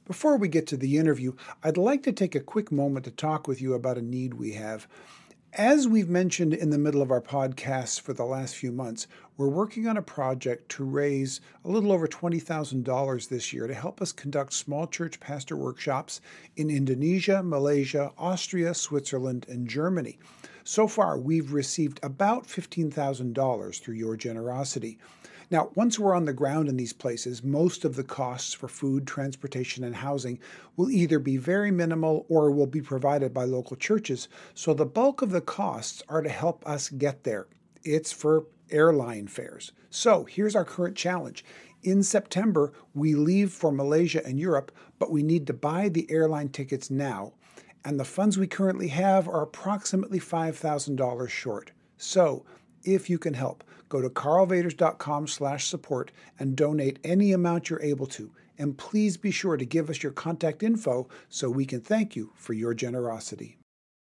Before we get to the interview, I'd like to take a quick moment to talk with you about a need we have. As we've mentioned in the middle of our podcasts for the last few months, we're working on a project to raise a little over $20,000 this year to help us conduct small church pastor workshops in Indonesia, Malaysia, Austria, Switzerland, and Germany. So far, we've received about $15,000 through your generosity. Now, once we're on the ground in these places, most of the costs for food, transportation, and housing will either be very minimal or will be provided by local churches, so the bulk of the costs are to help us get there. It's for airline fares. So here's our current challenge. In September, we leave for Malaysia and Europe, but we need to buy the airline tickets now, and the funds we currently have are approximately $5,000 short. So, if you can help, go to karlvaters.com/support and donate any amount you're able to. And please be sure to give us your contact info so we can thank you for your generosity.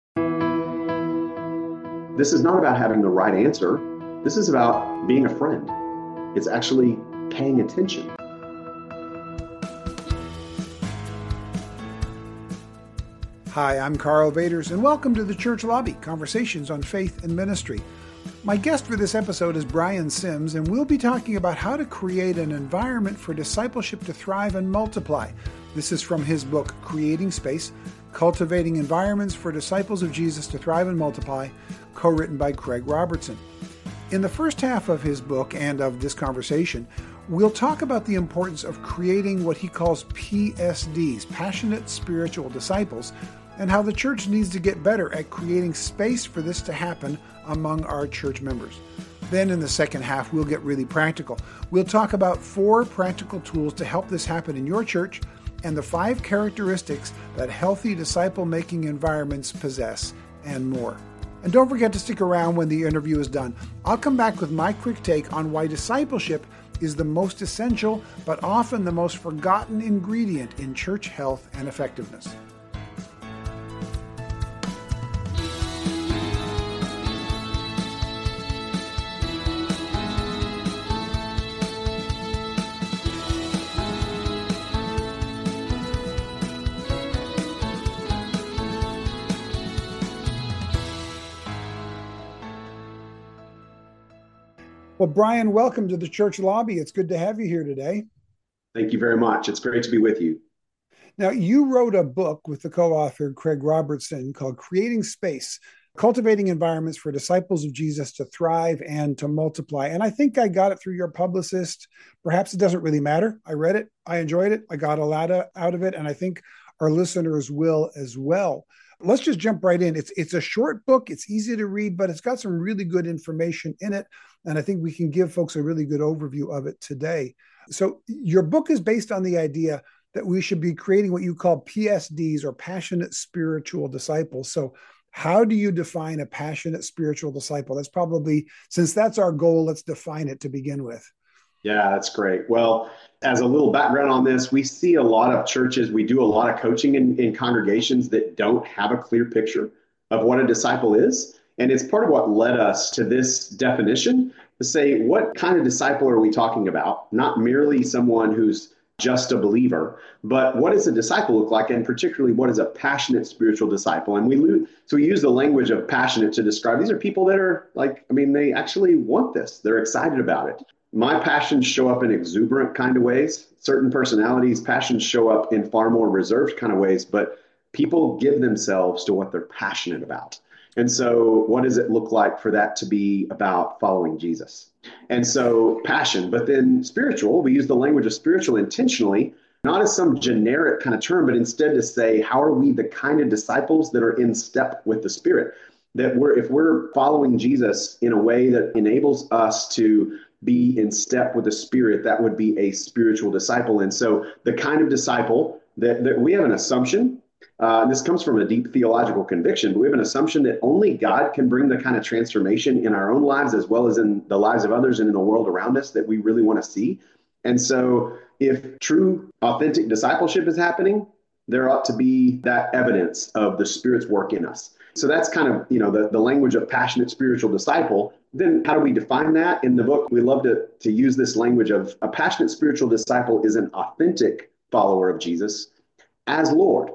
This is not about having the right answer. This is about being a friend. It's actually paying attention. Hi, I'm Karl Vaters, and welcome to the Church Lobby, Conversations on Faith and Ministry. My guest for this episode is Brian Sims, and we'll be talking about how to create an environment for discipleship to thrive and multiply. This is from his book, Creating Space, Cultivating Environments for Disciples of Jesus to Thrive and Multiply, co-written by Craig Robertson. In the first half of his book and of this conversation, we'll talk about the importance of creating what he calls PSDs, Passionate Spiritual Disciples, and how the church needs to get better at creating space for this to happen among our church members. Then in the second half, we'll get really practical. We'll talk about 4 practical tools to help this happen in your church and the 5 characteristics that healthy disciple-making environments possess, and more. And don't forget to stick around when the interview is done. I'll come back with my quick take on why discipleship is the most essential, but often the most forgotten ingredient in church health and effectiveness. Well, Brian, welcome to the Church Lobby. It's good to have you here today. Thank you very much. It's great to be with you. Now, you wrote a book with the co-author Craig Robertson called Creating Space, Cultivating Environments for Disciples of Jesus to Thrive and to Multiply. And I think I got it through your publicist. Perhaps it doesn't really matter. I read it. I enjoyed it. I got a lot out of it. And I think our listeners will as well. Let's just jump right in. It's a short book. It's easy to read, but it's got some really good information in it. And I think we can give folks a really good overview of it today. So your book is based on the idea that we should be creating what you call PSDs, or passionate spiritual disciples. So how do you define a passionate spiritual disciple? That's probably, since that's our goal, let's define it to begin with. Yeah, that's great. Well, as a little background on this, we see a lot of churches, we do a lot of coaching in congregations that don't have a clear picture of what a disciple is. And it's part of what led us to this definition, to say, what kind of disciple are we talking about? Not merely someone who's just a believer, but what does a disciple look like? And particularly, what is a passionate spiritual disciple? And we use the language of passionate to describe, these are people that are they actually want this. They're excited about it. My passions show up in exuberant kind of ways. Certain personalities' passions show up in far more reserved kind of ways, but people give themselves to what they're passionate about. And so what does it look like for that to be about following Jesus? And so passion, but then spiritual, we use the language of spiritual intentionally, not as some generic kind of term, but instead to say, how are we the kind of disciples that are in step with the Spirit? That if we're following Jesus in a way that enables us to be in step with the Spirit, that would be a spiritual disciple. And so the kind of disciple that we have an assumption, this comes from a deep theological conviction, but we have an assumption that only God can bring the kind of transformation in our own lives as well as in the lives of others and in the world around us that we really want to see. And so if true, authentic discipleship is happening, there ought to be that evidence of the Spirit's work in us. So that's kind of, the language of passionate spiritual disciple. Then how do we define that? In the book, we love to use this language of a passionate spiritual disciple is an authentic follower of Jesus as Lord,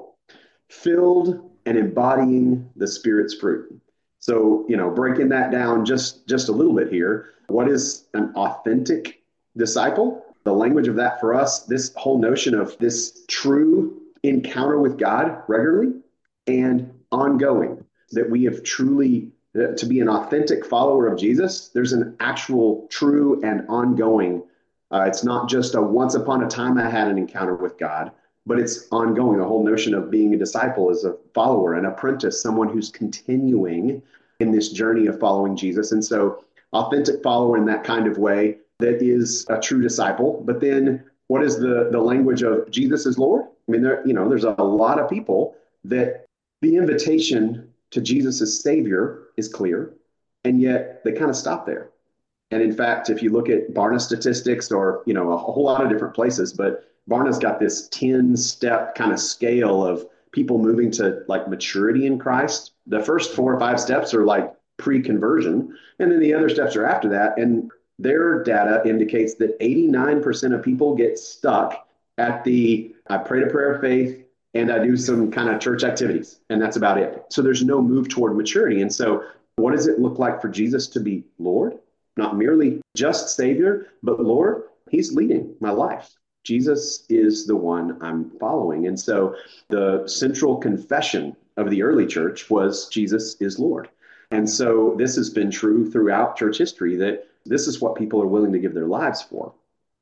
filled and embodying the Spirit's fruit. So, breaking that down just a little bit here, what is an authentic disciple? The language of that for us, this whole notion of this true encounter with God regularly and ongoing, that we have truly, to be an authentic follower of Jesus, there's an actual true and ongoing. It's not just a once upon a time I had an encounter with God, but it's ongoing. The whole notion of being a disciple is a follower, an apprentice, someone who's continuing in this journey of following Jesus. And so, authentic follower in that kind of way, that is a true disciple. But then, what is the language of Jesus is Lord? I mean, there's a lot of people that the invitation to Jesus as Savior is clear, and yet they kind of stop there. And in fact, if you look at Barna statistics or, a whole lot of different places, but Barna's got this 10-step kind of scale of people moving to like maturity in Christ. The first 4 or 5 steps are like pre-conversion, and then the other steps are after that. And their data indicates that 89% of people get stuck at the I prayed a prayer of faith and I do some kind of church activities, and that's about it. So there's no move toward maturity. And so what does it look like for Jesus to be Lord? Not merely just Savior, but Lord, He's leading my life. Jesus is the one I'm following. And so the central confession of the early church was Jesus is Lord. And so this has been true throughout church history, that this is what people are willing to give their lives for.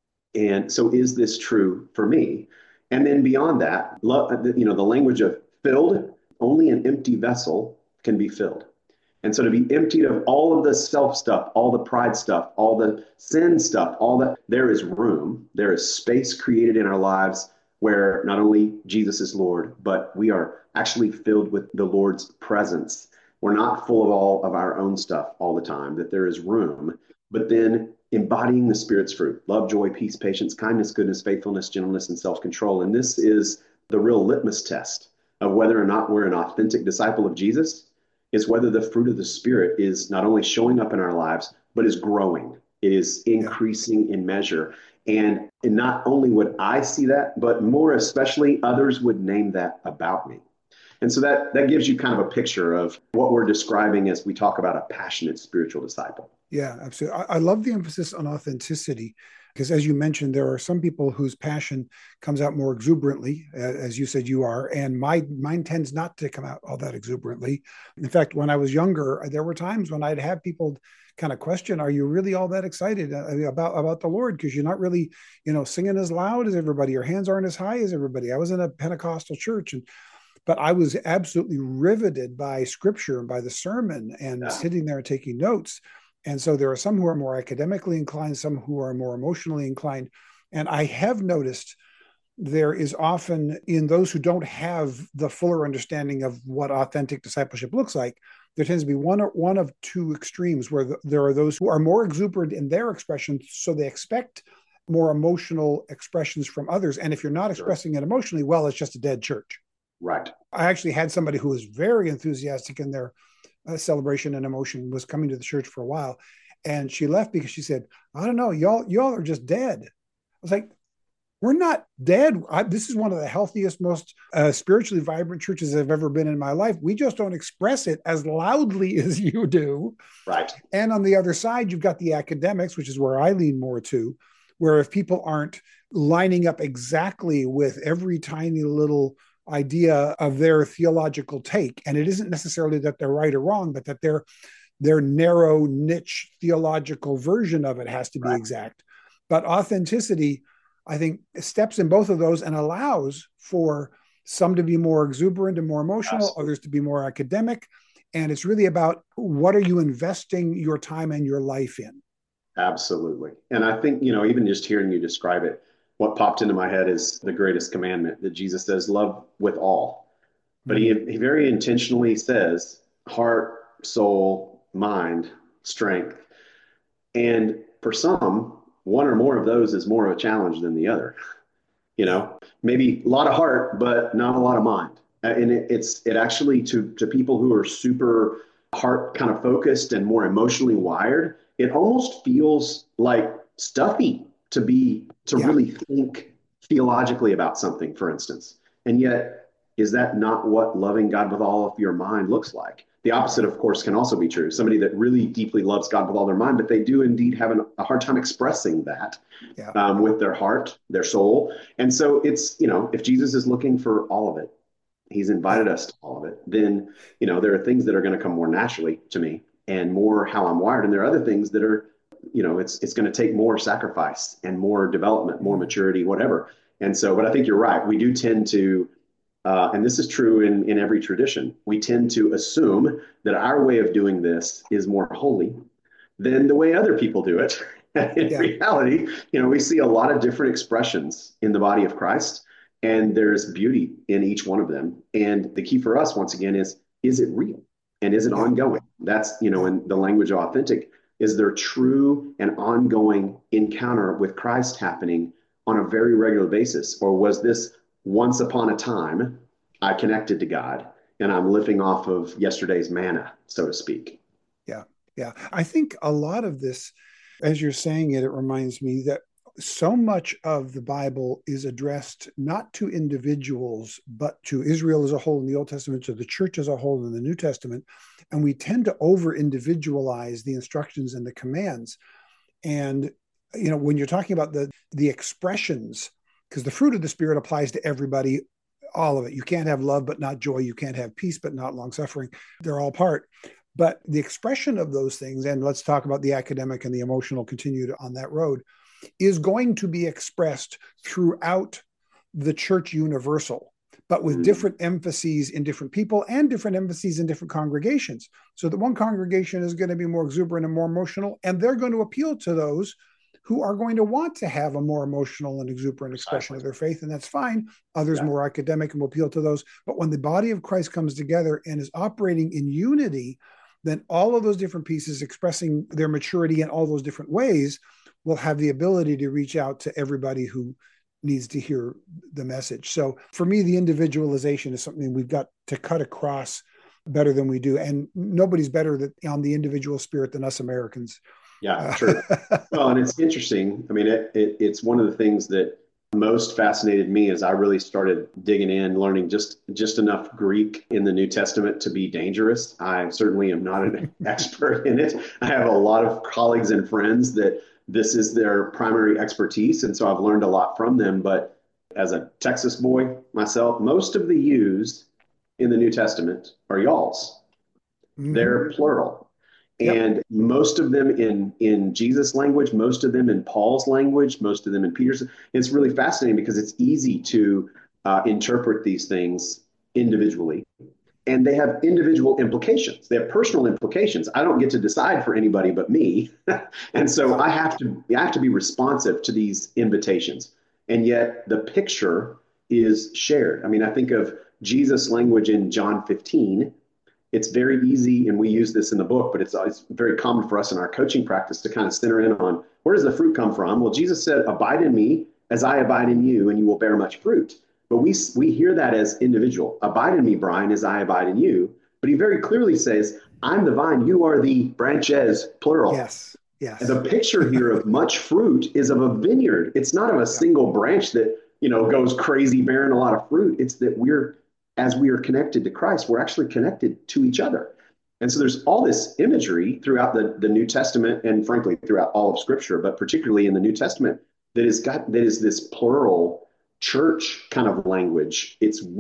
And so is this true for me? And then beyond that, the language of filled, only an empty vessel can be filled. And so to be emptied of all of the self stuff, all the pride stuff, all the sin stuff, there is room, there is space created in our lives where not only Jesus is Lord, but we are actually filled with the Lord's presence. We're not full of all of our own stuff all the time, that there is room, but then embodying the Spirit's fruit, love, joy, peace, patience, kindness, goodness, faithfulness, gentleness, and self-control. And this is the real litmus test of whether or not we're an authentic disciple of Jesus, is whether the fruit of the Spirit is not only showing up in our lives, but is growing. It is increasing in measure. And not only would I see that, but more especially others would name that about me. And so that gives you kind of a picture of what we're describing as we talk about a passionate spiritual disciple. Yeah, absolutely. I love the emphasis on authenticity, because as you mentioned, there are some people whose passion comes out more exuberantly, as you said you are, and mine tends not to come out all that exuberantly. In fact, when I was younger, there were times when I'd have people kind of question, are you really all that excited about the Lord? Because you're not really, singing as loud as everybody. Your hands aren't as high as everybody. I was in a Pentecostal church, but I was absolutely riveted by Scripture and by the sermon and sitting there and taking notes. And so there are some who are more academically inclined, some who are more emotionally inclined. And I have noticed there is often, in those who don't have the fuller understanding of what authentic discipleship looks like, there tends to be one of two extremes where there are those who are more exuberant in their expressions, so they expect more emotional expressions from others. And if you're not expressing it emotionally, well, it's just a dead church. Right. I actually had somebody who was very enthusiastic in their celebration and emotion, was coming to the church for a while, and she left because she said, I don't know, y'all are just dead. I was like, we're not dead. This is one of the healthiest, most spiritually vibrant churches I've ever been in my life. We just don't express it as loudly as you do. Right. And on the other side, you've got the academics, which is where I lean more to, where if people aren't lining up exactly with every tiny little idea of their theological take, and it isn't necessarily that they're right or wrong, but that their narrow niche theological version of it has to be exact. But authenticity, I think, steps in both of those and allows for some to be more exuberant and more emotional, others to be more academic. And it's really about, what are you investing your time and your life in? Absolutely. And I think, even just hearing you describe it, what popped into my head is the greatest commandment that Jesus says, love with all. But he very intentionally says heart, soul, mind, strength. And for some, one or more of those is more of a challenge than the other. Maybe a lot of heart, but not a lot of mind. And it actually, to people who are super heart kind of focused and more emotionally wired, it almost feels like stuffy to really think theologically about something, for instance. And yet, is that not what loving God with all of your mind looks like? The opposite, Right. of course, can also be true. Somebody that really deeply loves God with all their mind, but they do indeed have a hard time expressing that Yeah. with their heart, their soul. And so it's, if Jesus is looking for all of it, he's Yeah. invited us to all of it, then, there are things that are going to come more naturally to me and more how I'm wired. And there are other things that are, it's going to take more sacrifice and more development, more Mm. maturity, whatever. And so, but I think you're right. We do tend to, and this is true in every tradition, we tend to assume that our way of doing this is more holy than the way other people do it. In Yeah. reality, we see a lot of different expressions in the body of Christ, and there's beauty in each one of them. And the key for us, once again, is it real? And is it Yeah. ongoing? That's, Yeah. in the language of authentic, is there true and ongoing encounter with Christ happening on a very regular basis? Or was this once upon a time I connected to God and I'm living off of yesterday's manna, so to speak? Yeah. Yeah. I think a lot of this, as you're saying it, it reminds me that so much of the Bible is addressed not to individuals, but to Israel as a whole in the Old Testament, to the church as a whole in the New Testament. And we tend to over individualize the instructions and the commands. And, when you're talking about the expressions, because the fruit of the Spirit applies to everybody, all of it. You can't have love but not joy. You can't have peace but not long suffering. They're all part. But the expression of those things, and let's talk about the academic and the emotional, continued on that road, is going to be expressed throughout the church universal, but with Mm, different emphases in different people and different emphases in different congregations. So that one congregation is going to be more exuberant and more emotional, and they're going to appeal to those who are going to want to have a more emotional and exuberant expression precisely. of their faith, and that's fine. Others Yeah. more academic and will appeal to those. But when the body of Christ comes together and is operating in unity, then all of those different pieces expressing their maturity in all those different ways will have the ability to reach out to everybody who needs to hear the message. So for me, the individualization is something we've got to cut across better than we do. And nobody's better on the individual spirit than us Americans. Yeah, Uh, true. Well, and it's interesting. I mean, it's one of the things that most fascinated me as I really started digging in, learning just enough Greek in the New Testament to be dangerous. I certainly am not an expert in it. I have a lot of colleagues and friends that this is their primary expertise, and so I've learned a lot from them. But as a Texas boy myself, most of the yous in the New Testament are y'alls. mm-hmm. They're plural. Yep. And most of them in Jesus' language, most of them in Paul's language, most of them in Peter's. It's really fascinating because it's easy to interpret these things individually, and they have individual implications. They have personal implications. I don't get to decide for anybody but me, and so Yeah. I have to be responsive to these invitations. And yet the picture is shared. I mean, I think of Jesus' language in John 15. It's very easy, and we use this in the book, but it's very common for us in our coaching practice to kind of center in on where does the fruit come from? Well, Jesus said, "Abide in me as I abide in you, and you will bear much fruit." But we hear that as individual. Abide in me, Brian, as I abide in you. But he very clearly says, "I'm the vine, you are the branches," plural. Yes. And Yes. the picture here of much fruit is of a vineyard. It's not of a Yeah. single branch that goes crazy bearing a lot of fruit. It's that as we are connected to Christ, we're actually connected to each other. And so there's all this imagery throughout the New Testament and frankly throughout all of Scripture, but particularly in the New Testament, that is this plural church kind of language.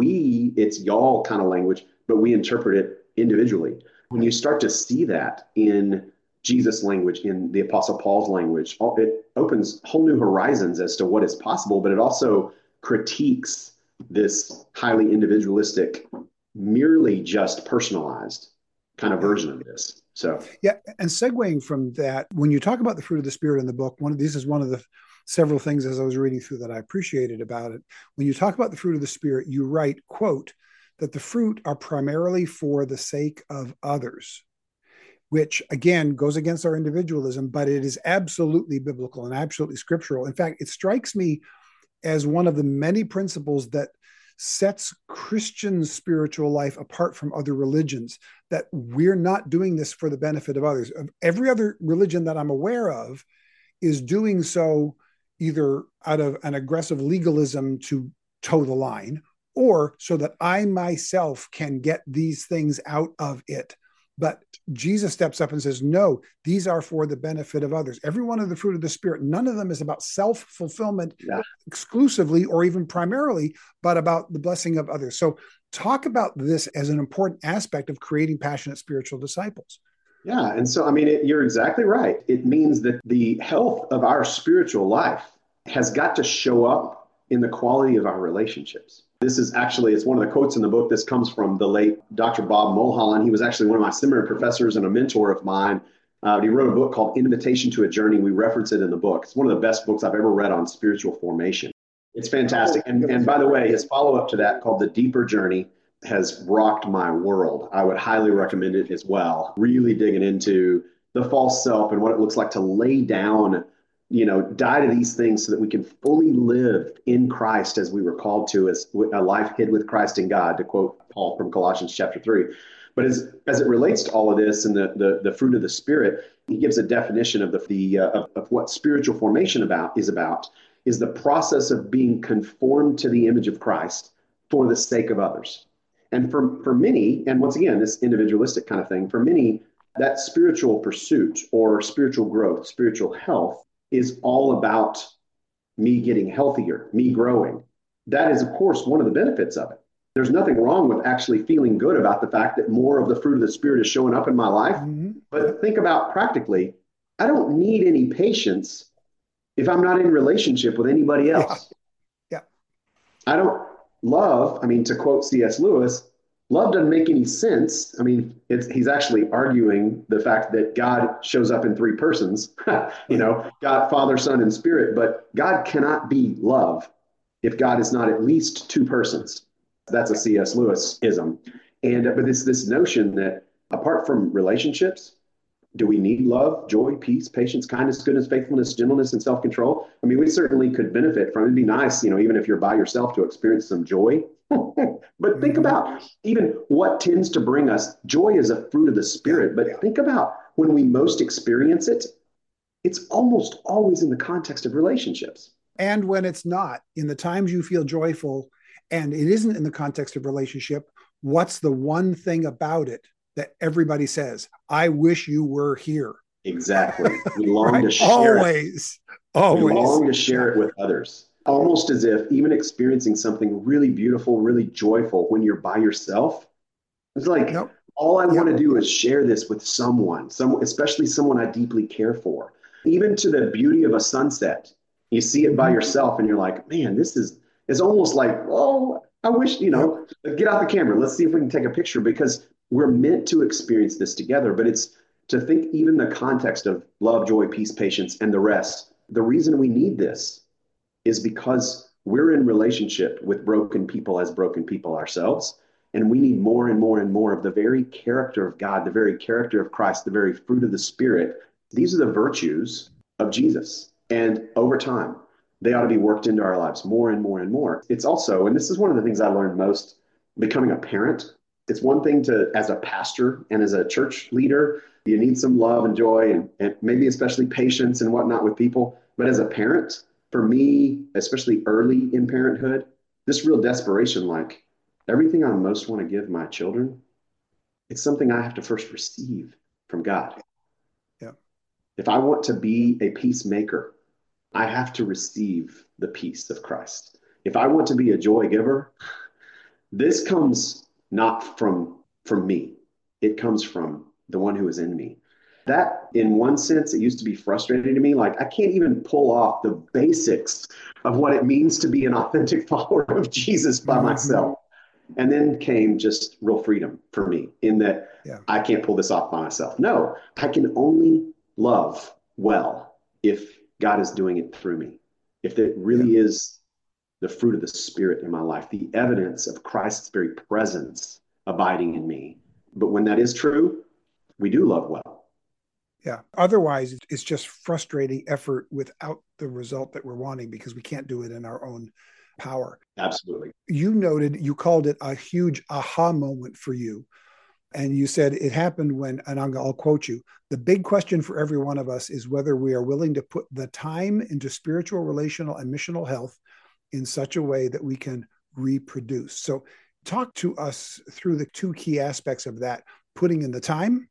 It's y'all kind of language, but we interpret it individually. When you start to see that in Jesus' language, in the Apostle Paul's language, it opens whole new horizons as to what is possible, but it also critiques this highly individualistic, merely just personalized kind of Yeah. version of this. So, Yeah, and segueing from that, when you talk about the fruit of the spirit in the book, this is one of the several things as I was reading through that I appreciated about it. When you talk about the fruit of the spirit, you write, quote, that the fruit are primarily for the sake of others, which again goes against our individualism, but it is absolutely biblical and absolutely scriptural. In fact, it strikes me as one of the many principles that sets Christian spiritual life apart from other religions, that we're not doing this for the benefit of others. Every other religion that I'm aware of is doing so either out of an aggressive legalism to toe the line, or so that I myself can get these things out of it. But Jesus steps up and says, no, these are for the benefit of others. Every one of the fruit of the Spirit, none of them is about self-fulfillment exclusively or even primarily, but about the blessing of others. So talk about this as an important aspect of creating passionate spiritual disciples. Yeah. And so, I mean, you're exactly right. It means that the health of our spiritual life has got to show up in the quality of our relationships. This is actually, it's one of the quotes in the book. This comes from the late Dr. Bob Mulholland. He was actually one of my seminary professors and a mentor of mine. He wrote a book called Invitation to a Journey. We reference it in the book. It's one of the best books I've ever read on spiritual formation. It's fantastic. And by the way, his follow-up to that called The Deeper Journey has rocked my world. I would highly recommend it as well. Really digging into the false self and what it looks like to lay down, die to these things so that we can fully live in Christ as we were called to, as a life hid with Christ in God, to quote Paul from Colossians chapter 3. But as it relates to all of this and the fruit of the Spirit, he gives a definition of of what spiritual formation is the process of being conformed to the image of Christ for the sake of others. And for many, and once again, this individualistic kind of thing, for many, that spiritual pursuit or spiritual growth, spiritual health is all about me getting healthier, me growing. That is, of course, one of the benefits of it. There's nothing wrong with actually feeling good about the fact that more of the fruit of the Spirit is showing up in my life. Mm-hmm. But think about practically, I don't need any patience if I'm not in relationship with anybody else. Yeah. I don't love, to quote C.S. Lewis, love doesn't make any sense. He's actually arguing the fact that God shows up in three persons, God, Father, Son, and Spirit, but God cannot be love if God is not at least two persons. That's a C.S. Lewis-ism. But this notion that apart from relationships, do we need love, joy, peace, patience, kindness, goodness, faithfulness, gentleness, and self-control? We certainly could benefit from it. It'd be nice, even if you're by yourself, to experience some joy. But think about even what tends to bring us joy is a fruit of the Spirit. But think about when we most experience it, it's almost always in the context of relationships. And when it's not, in the times you feel joyful and it isn't in the context of relationship, what's the one thing about it that everybody says, I wish you were here? Exactly. We long right? to share Always. We long to share it with others. Almost as if even experiencing something really beautiful, really joyful when you're by yourself, it's like, all I want to do is share this with someone, especially someone I deeply care for. Even to the beauty of a sunset, you see it by yourself and you're like, man, it's almost like, oh, I wish, get out the camera. Let's see if we can take a picture, because we're meant to experience this together. But it's to think even the context of love, joy, peace, patience, and the rest. The reason we need this is because we're in relationship with broken people as broken people ourselves. And we need more and more and more of the very character of God, the very character of Christ, the very fruit of the Spirit. These are the virtues of Jesus. And over time, they ought to be worked into our lives more and more and more. It's also, and this is one of the things I learned most becoming a parent. It's one thing to, as a pastor and as a church leader, you need some love and joy and maybe especially patience and whatnot with people. But as a parent, for me, especially early in parenthood, this real desperation, like everything I most want to give my children, it's something I have to first receive from God. Yeah. If I want to be a peacemaker, I have to receive the peace of Christ. If I want to be a joy giver, this comes not from me. It comes from the one who is in me. That, in one sense, it used to be frustrating to me. Like, I can't even pull off the basics of what it means to be an authentic follower of Jesus by myself. And then came just real freedom for me in that I can't pull this off by myself. No, I can only love well if God is doing it through me. If it really is the fruit of the Spirit in my life, the evidence of Christ's very presence abiding in me. But when that is true, we do love well. Yeah. Otherwise, it's just frustrating effort without the result that we're wanting because we can't do it in our own power. Absolutely. You called it a huge aha moment for you. And you said it happened when, and I'll quote you, the big question for every one of us is whether we are willing to put the time into spiritual, relational, and missional health in such a way that we can reproduce. So talk to us through the two key aspects of that, putting in the time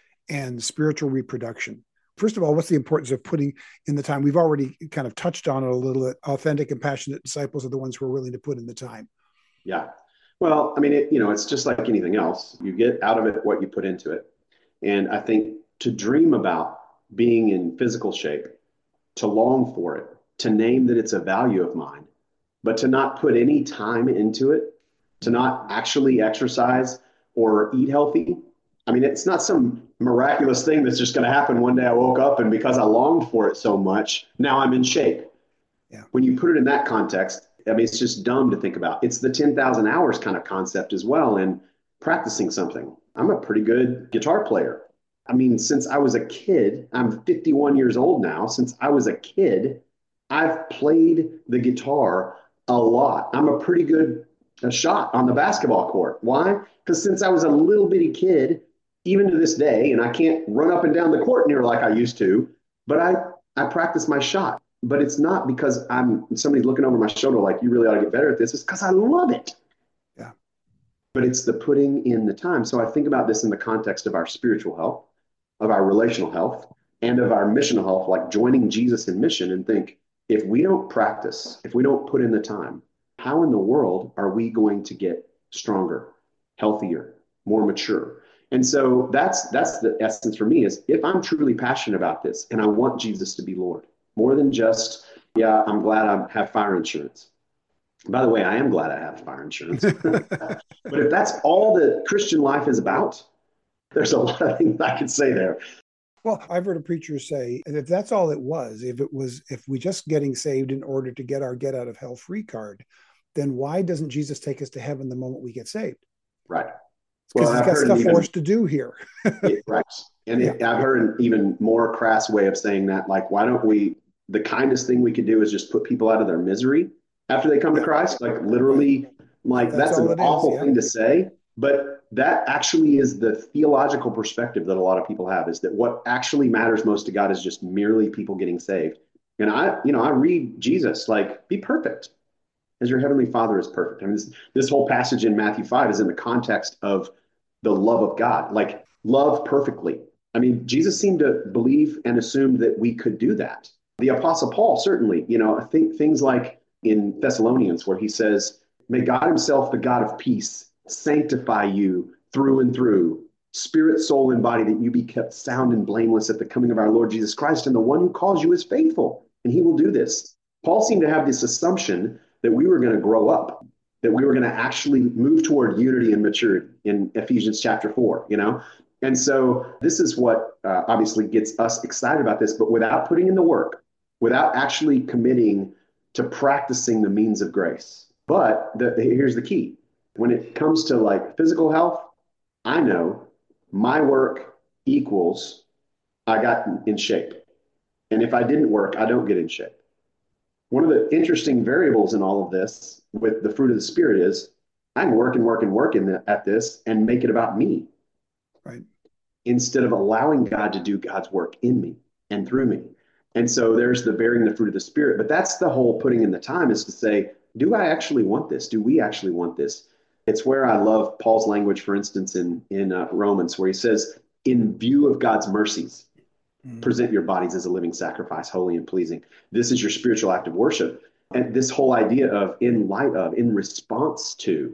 and spiritual reproduction. First of all, what's the importance of putting in the time? We've already kind of touched on it a little bit. Authentic and passionate disciples are the ones who are willing to put in the time. Yeah. Well, I mean, it's just like anything else. You get out of it what you put into it. And I think to dream about being in physical shape, to long for it, to name that it's a value of mine, but to not put any time into it, to not actually exercise or eat healthy. I mean, it's not some miraculous thing that's just going to happen one day. I woke up and because I longed for it so much, now I'm in shape. Yeah. When you put it in that context, I mean, it's just dumb to think about. It's the 10,000 hours kind of concept as well in practicing something. I'm a pretty good guitar player. I mean, since I was a kid, I'm 51 years old now. Since I was a kid, I've played the guitar a lot. I'm a pretty good shot on the basketball court. Why? Because since I was a little bitty kid, even to this day, and I can't run up and down the court near like I used to, but I practice my shot. But it's not because I'm somebody's looking over my shoulder like, you really ought to get better at this. It's because I love it. Yeah. But it's the putting in the time. So I think about this in the context of our spiritual health, of our relational health, and of our missional health, like joining Jesus in mission, and think, if we don't practice, if we don't put in the time, how in the world are we going to get stronger, healthier, more mature? And so that's the essence for me is if I'm truly passionate about this and I want Jesus to be Lord, more than just, yeah, I'm glad I have fire insurance. By the way, I am glad I have fire insurance. But if that's all that Christian life is about, there's a lot of things I could say there. Well, I've heard a preacher say, if that's all it was, if we just getting saved in order to get our get out of hell free card, then why doesn't Jesus take us to heaven the moment we get saved? Right. Because he's got stuff for us to do here. Right. And I've heard an even more crass way of saying that, like, why don't we, the kindest thing we could do is just put people out of their misery after they come to Christ? Like literally, like that's an awful thing to say. But that actually is the theological perspective that a lot of people have, is that what actually matters most to God is just merely people getting saved. And I read Jesus like, be perfect as your heavenly Father is perfect. I mean, this whole passage in Matthew 5 is in the context of the love of God, like love perfectly. I mean, Jesus seemed to believe and assume that we could do that. The Apostle Paul, certainly, I think things like in Thessalonians where he says, may God himself, the God of peace, sanctify you through and through, spirit, soul, and body, that you be kept sound and blameless at the coming of our Lord Jesus Christ. And the one who calls you is faithful, and he will do this. Paul seemed to have this assumption that we were going to grow up, that we were going to actually move toward unity and maturity in Ephesians chapter 4, And so this is what obviously gets us excited about this, but without putting in the work, without actually committing to practicing the means of grace. But here's the key. When it comes to like physical health, I know my work equals I got in shape. And if I didn't work, I don't get in shape. One of the interesting variables in all of this with the fruit of the Spirit is I can work and work and work at this and make it about me. Right. Instead of allowing God to do God's work in me and through me. And so there's the bearing the fruit of the Spirit. But that's the whole putting in the time, is to say, do I actually want this? Do we actually want this? It's where I love Paul's language, for instance, in Romans, where he says, in view of God's mercies, present your bodies as a living sacrifice, holy and pleasing. This is your spiritual act of worship. And this whole idea of in light of, in response to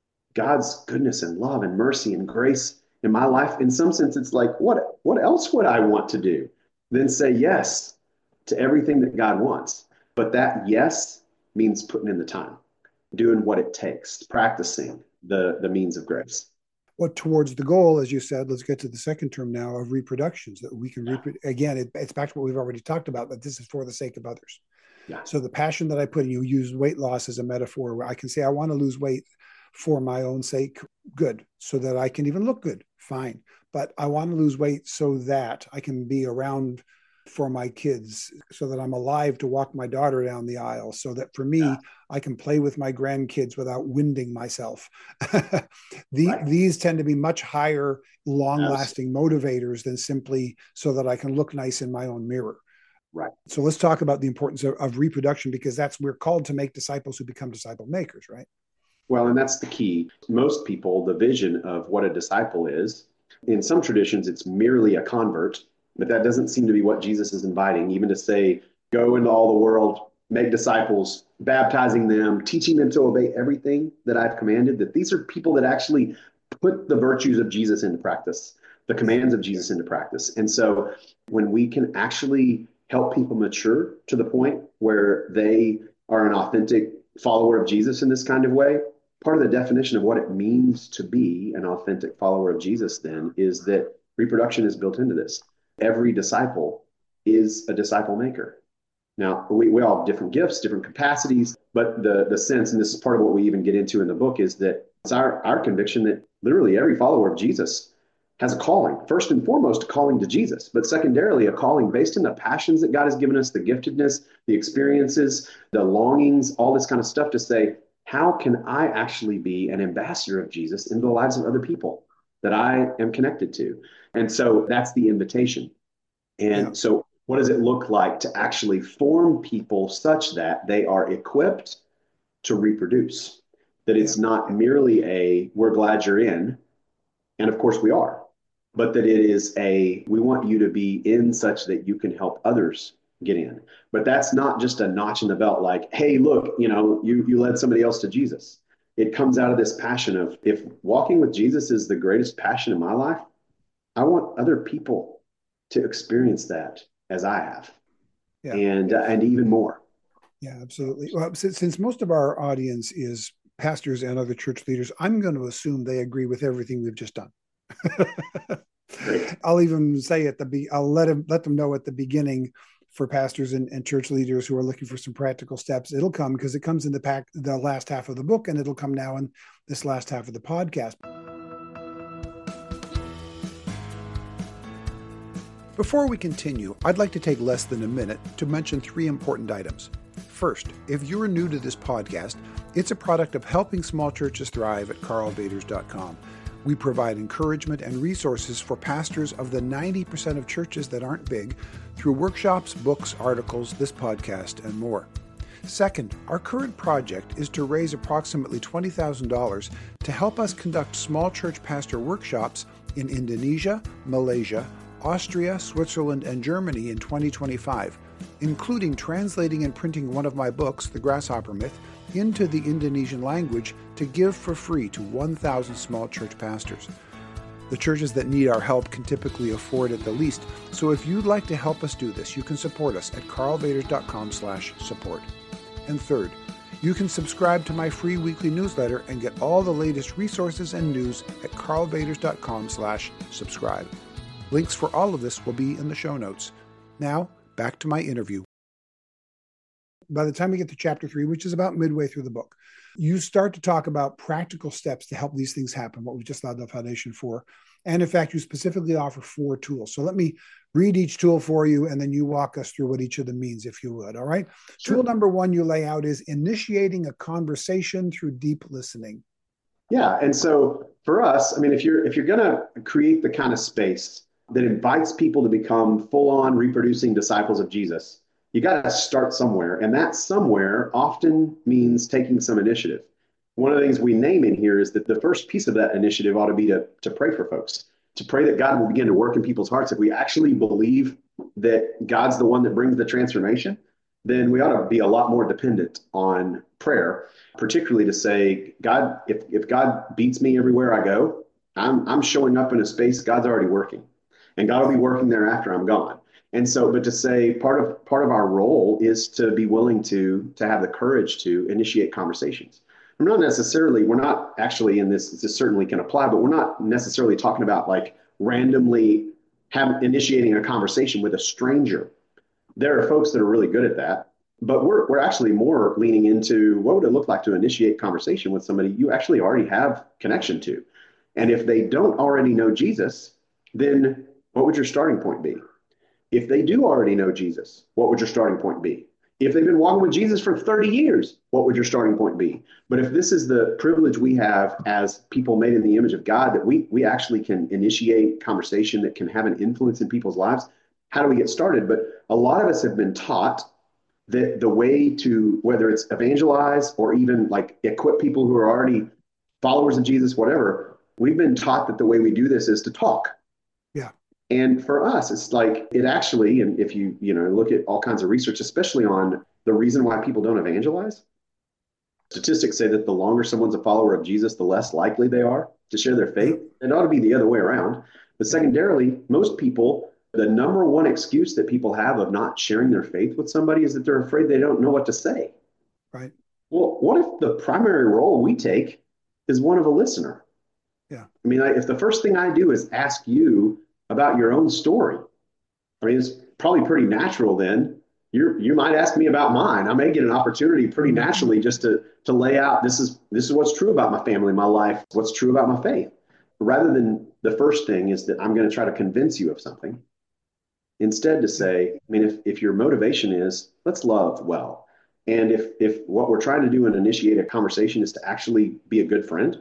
God's goodness and love and mercy and grace in my life, in some sense, it's like, what else would I want to do than say yes to everything that God wants? But that yes means putting in the time, doing what it takes, practicing the means of grace. Well, towards the goal, as you said, let's get to the second term now of reproductions, that we can again, it's back to what we've already talked about, that this is for the sake of others. Yeah. So the passion that I put in, you use weight loss as a metaphor, where I can say, I want to lose weight for my own sake. Good. So that I can even look good. Fine. But I want to lose weight so that I can be around for my kids, so that I'm alive to walk my daughter down the aisle, so that for me, I can play with my grandkids without winding myself. These tend to be much higher, long-lasting motivators than simply so that I can look nice in my own mirror. Right. So let's talk about the importance of reproduction, because we're called to make disciples who become disciple makers, right? Well, and that's the key. Most people, the vision of what a disciple is, in some traditions, it's merely a convert, but that doesn't seem to be what Jesus is inviting, even to say, go into all the world, make disciples, baptizing them, teaching them to obey everything that I've commanded, that these are people that actually put the virtues of Jesus into practice, the Yeah. commands of Jesus into practice. And so when we can actually help people mature to the point where they are an authentic follower of Jesus in this kind of way, part of the definition of what it means to be an authentic follower of Jesus then is that reproduction is built into this. Every disciple is a disciple maker. Now, we all have different gifts, different capacities, but the sense, and this is part of what we even get into in the book, is that it's our conviction that literally every follower of Jesus has a calling. First and foremost, a calling to Jesus, but secondarily, a calling based on the passions that God has given us, the giftedness, the experiences, the longings, all this kind of stuff to say, how can I actually be an ambassador of Jesus into the lives of other people that I am connected to? And so that's the invitation. Yeah. And so, what does it look like to actually form people such that they are equipped to reproduce? That Yeah. it's not merely a, we're glad you're in, and of course we are, but that it is a, we want you to be in such that you can help others get in. But that's not just a notch in the belt, like, hey, look, you led somebody else to Jesus. It comes out of this passion of, if walking with Jesus is the greatest passion in my life, I want other people to experience that as I have, Yeah. and even more. Yeah, absolutely. Well, since most of our audience is pastors and other church leaders, I'm going to assume they agree with everything we've just done. Great. I'll even say I'll let them know at the beginning for pastors and church leaders who are looking for some practical steps. It'll come because it comes in the last half of the book, and it'll come now in this last half of the podcast. Before we continue, I'd like to take less than a minute to mention 3 important items. First, if you're new to this podcast, it's a product of Helping Small Churches Thrive at karlvaters.com. We provide encouragement and resources for pastors of the 90% of churches that aren't big through workshops, books, articles, this podcast, and more. Second, our current project is to raise approximately $20,000 to help us conduct small church pastor workshops in Indonesia, Malaysia, Austria, Switzerland, and Germany in 2025, including translating and printing one of my books, The Grasshopper Myth, into the Indonesian language to give for free to 1,000 small church pastors. The churches that need our help can typically afford it the least, so if you'd like to help us do this, you can support us at karlvaters.com/support. And third, you can subscribe to my free weekly newsletter and get all the latest resources and news at karlvaters.com/subscribe. Links for all of this will be in the show notes. Now, back to my interview. By the time we get to chapter 3, which is about midway through the book, you start to talk about practical steps to help these things happen, what we just laid the foundation for. And in fact, you specifically offer 4 tools. So let me read each tool for you, and then you walk us through what each of them means, if you would. All right. Sure. Tool number 1 you lay out is initiating a conversation through deep listening. Yeah. And so for us, I mean, if you're going to create the kind of space that invites people to become full-on reproducing disciples of Jesus, you got to start somewhere. And that somewhere often means taking some initiative. One of the things we name in here is that the first piece of that initiative ought to be to pray for folks, to pray that God will begin to work in people's hearts. If we actually believe that God's the one that brings the transformation, then we ought to be a lot more dependent on prayer, particularly to say, God, if God beats me everywhere I go, I'm showing up in a space God's already working. And God will be working there after I'm gone. And so, but to say part of our role is to be willing to have the courage to initiate conversations. We're not actually in this certainly can apply, but we're not necessarily talking about like randomly initiating a conversation with a stranger. There are folks that are really good at that, but we're actually more leaning into what would it look like to initiate conversation with somebody you actually already have connection to. And if they don't already know Jesus, then what would your starting point be? If they do already know Jesus, what would your starting point be? If they've been walking with Jesus for 30 years, what would your starting point be? But if this is the privilege we have as people made in the image of God, that we actually can initiate conversation that can have an influence in people's lives, how do we get started? But a lot of us have been taught the way to, whether it's evangelize or even like equip people who are already followers of Jesus, whatever, we've been taught that the way we do this is to talk. Yeah. And for us, it's like it actually, and if you look at all kinds of research, especially on the reason why people don't evangelize, statistics say that the longer someone's a follower of Jesus, the less likely they are to share their Yeah. faith. It ought to be the other way around. But secondarily, most people, the number one excuse that people have of not sharing their faith with somebody is that they're afraid they don't know what to say. Right. Well, what if the primary role we take is one of a listener? Yeah. I mean, if the first thing I do is ask you about your own story, I mean, it's probably pretty natural then. You might ask me about mine. I may get an opportunity pretty naturally just to lay out this is what's true about my family, my life, what's true about my faith. Rather than the first thing is that I'm going to try to convince you of something. Instead to say, I mean, if your motivation is let's love well, and if what we're trying to do and initiate a conversation is to actually be a good friend,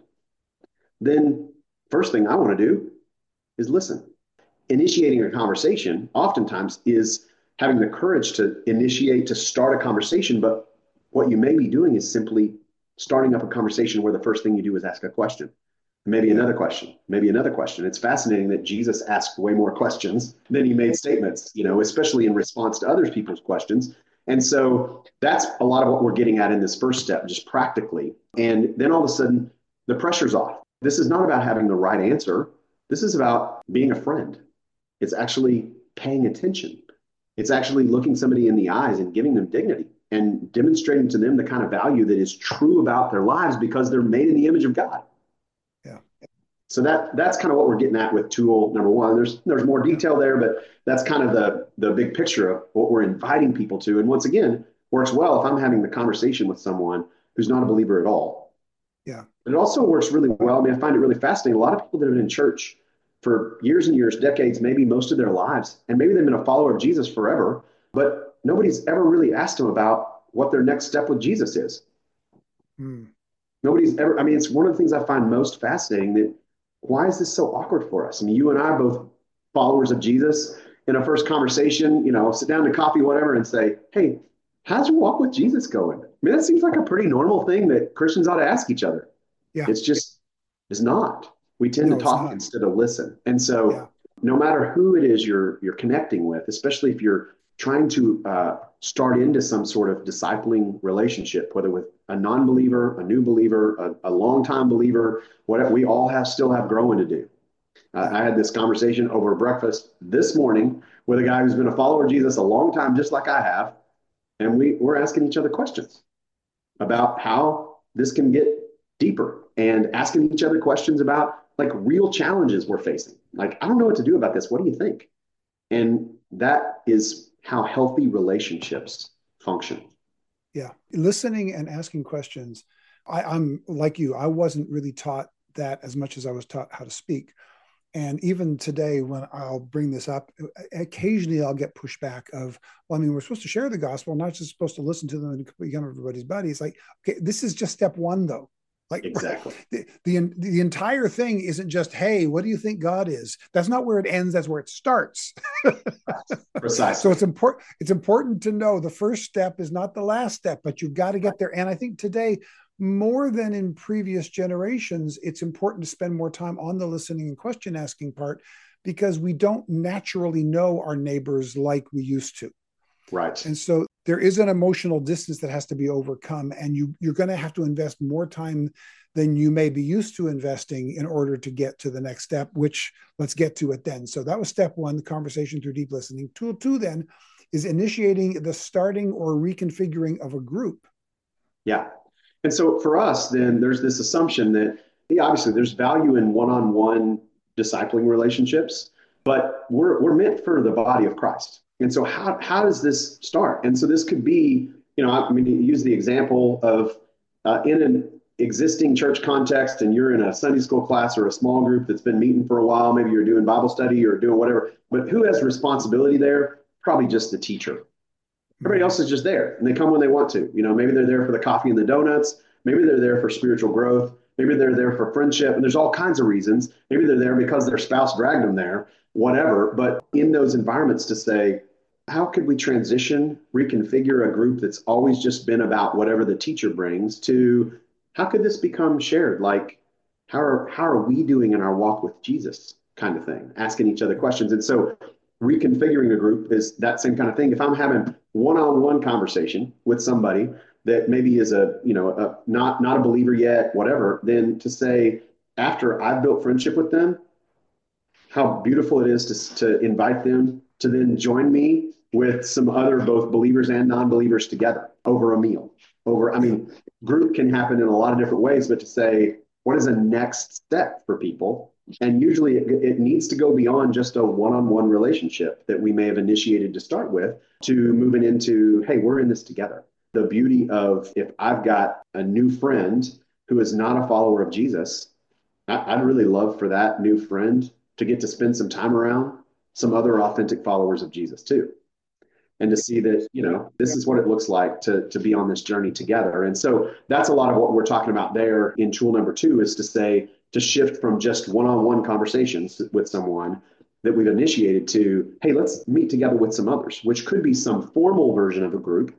then first thing I want to do is listen. Initiating a conversation oftentimes is having the courage to initiate, to start a conversation. But what you may be doing is simply starting up a conversation where the first thing you do is ask a question, maybe another question, maybe another question. It's fascinating that Jesus asked way more questions than he made statements, especially in response to other people's questions. And so that's a lot of what we're getting at in this first step, just practically. And then all of a sudden, the pressure's off. This is not about having the right answer. This is about being a friend. It's actually paying attention. It's actually looking somebody in the eyes and giving them dignity and demonstrating to them the kind of value that is true about their lives because they're made in the image of God. Yeah. So that's kind of what we're getting at with tool number one. There's more detail there, but that's kind of the big picture of what we're inviting people to. And once again, works well if I'm having the conversation with someone who's not a believer at all. Yeah. But it also works really well. I mean, I find it really fascinating. A lot of people that have been in church for years and years, decades, maybe most of their lives, and maybe they've been a follower of Jesus forever, but nobody's ever really asked them about what their next step with Jesus is. Nobody's ever, I mean, it's one of the things I find most fascinating that why is this so awkward for us? I mean, you and I are both followers of Jesus. In a first conversation, sit down to coffee, whatever, and say, hey, how's your walk with Jesus going? I mean, that seems like a pretty normal thing that Christians ought to ask each other. Yeah. It's not. We tend to talk instead of listen. And so no matter who it is you're connecting with, especially if you're trying to start into some sort of discipling relationship, whether with a non-believer, a new believer, a longtime believer, whatever, we all still have growing to do. I had this conversation over breakfast this morning with a guy who's been a follower of Jesus a long time, just like I have. And we're asking each other questions about how this can get deeper and asking each other questions about like real challenges we're facing. Like, I don't know what to do about this. What do you think? And that is how healthy relationships function. Yeah. Listening and asking questions. I'm like you, I wasn't really taught that as much as I was taught how to speak. And even today, when I'll bring this up, occasionally I'll get pushback of, well, I mean, we're supposed to share the gospel, not just supposed to listen to them and become everybody's buddy. It's like, okay, this is just step one, though. Like exactly. The entire thing isn't just, hey, what do you think God is? That's not where it ends. That's where it starts. Precisely. So it's important to know the first step is not the last step, but you've got to get there. And I think today, more than in previous generations, it's important to spend more time on the listening and question asking part because we don't naturally know our neighbors like we used to. Right. And so there is an emotional distance that has to be overcome, and you're going to have to invest more time than you may be used to investing in order to get to the next step, which let's get to it then. So that was step one, the conversation through deep listening. Tool two then is initiating the starting or reconfiguring of a group. Yeah. And so for us, then there's this assumption that, obviously there's value in one-on-one discipling relationships, but we're meant for the body of Christ. And so how does this start? And so this could be, I mean, you use the example of in an existing church context and you're in a Sunday school class or a small group that's been meeting for a while, maybe you're doing Bible study or doing whatever, but who has responsibility there? Probably just the teacher. Everybody else is just there and they come when they want to. Maybe they're there for the coffee and the donuts. Maybe they're there for spiritual growth. Maybe they're there for friendship. And there's all kinds of reasons. Maybe they're there because their spouse dragged them there, whatever. But in those environments to say, how could we transition, reconfigure a group that's always just been about whatever the teacher brings to how could this become shared? Like, how are we doing in our walk with Jesus kind of thing, asking each other questions. And so reconfiguring a group is that same kind of thing. If I'm having one-on-one conversation with somebody that maybe is not a believer yet, whatever, then to say, after I've built friendship with them, how beautiful it is to invite them to then join me with some other both believers and non-believers together over a meal. I mean, group can happen in a lot of different ways, but to say, what is a next step for people? And usually it needs to go beyond just a one-on-one relationship that we may have initiated to start with to moving into, hey, we're in this together. The beauty of if I've got a new friend who is not a follower of Jesus, I'd really love for that new friend to get to spend some time around some other authentic followers of Jesus too. And to see that, this is what it looks like to be on this journey together. And so that's a lot of what we're talking about there in tool number 2 is to say, to shift from just one-on-one conversations with someone that we've initiated to, hey, let's meet together with some others, which could be some formal version of a group.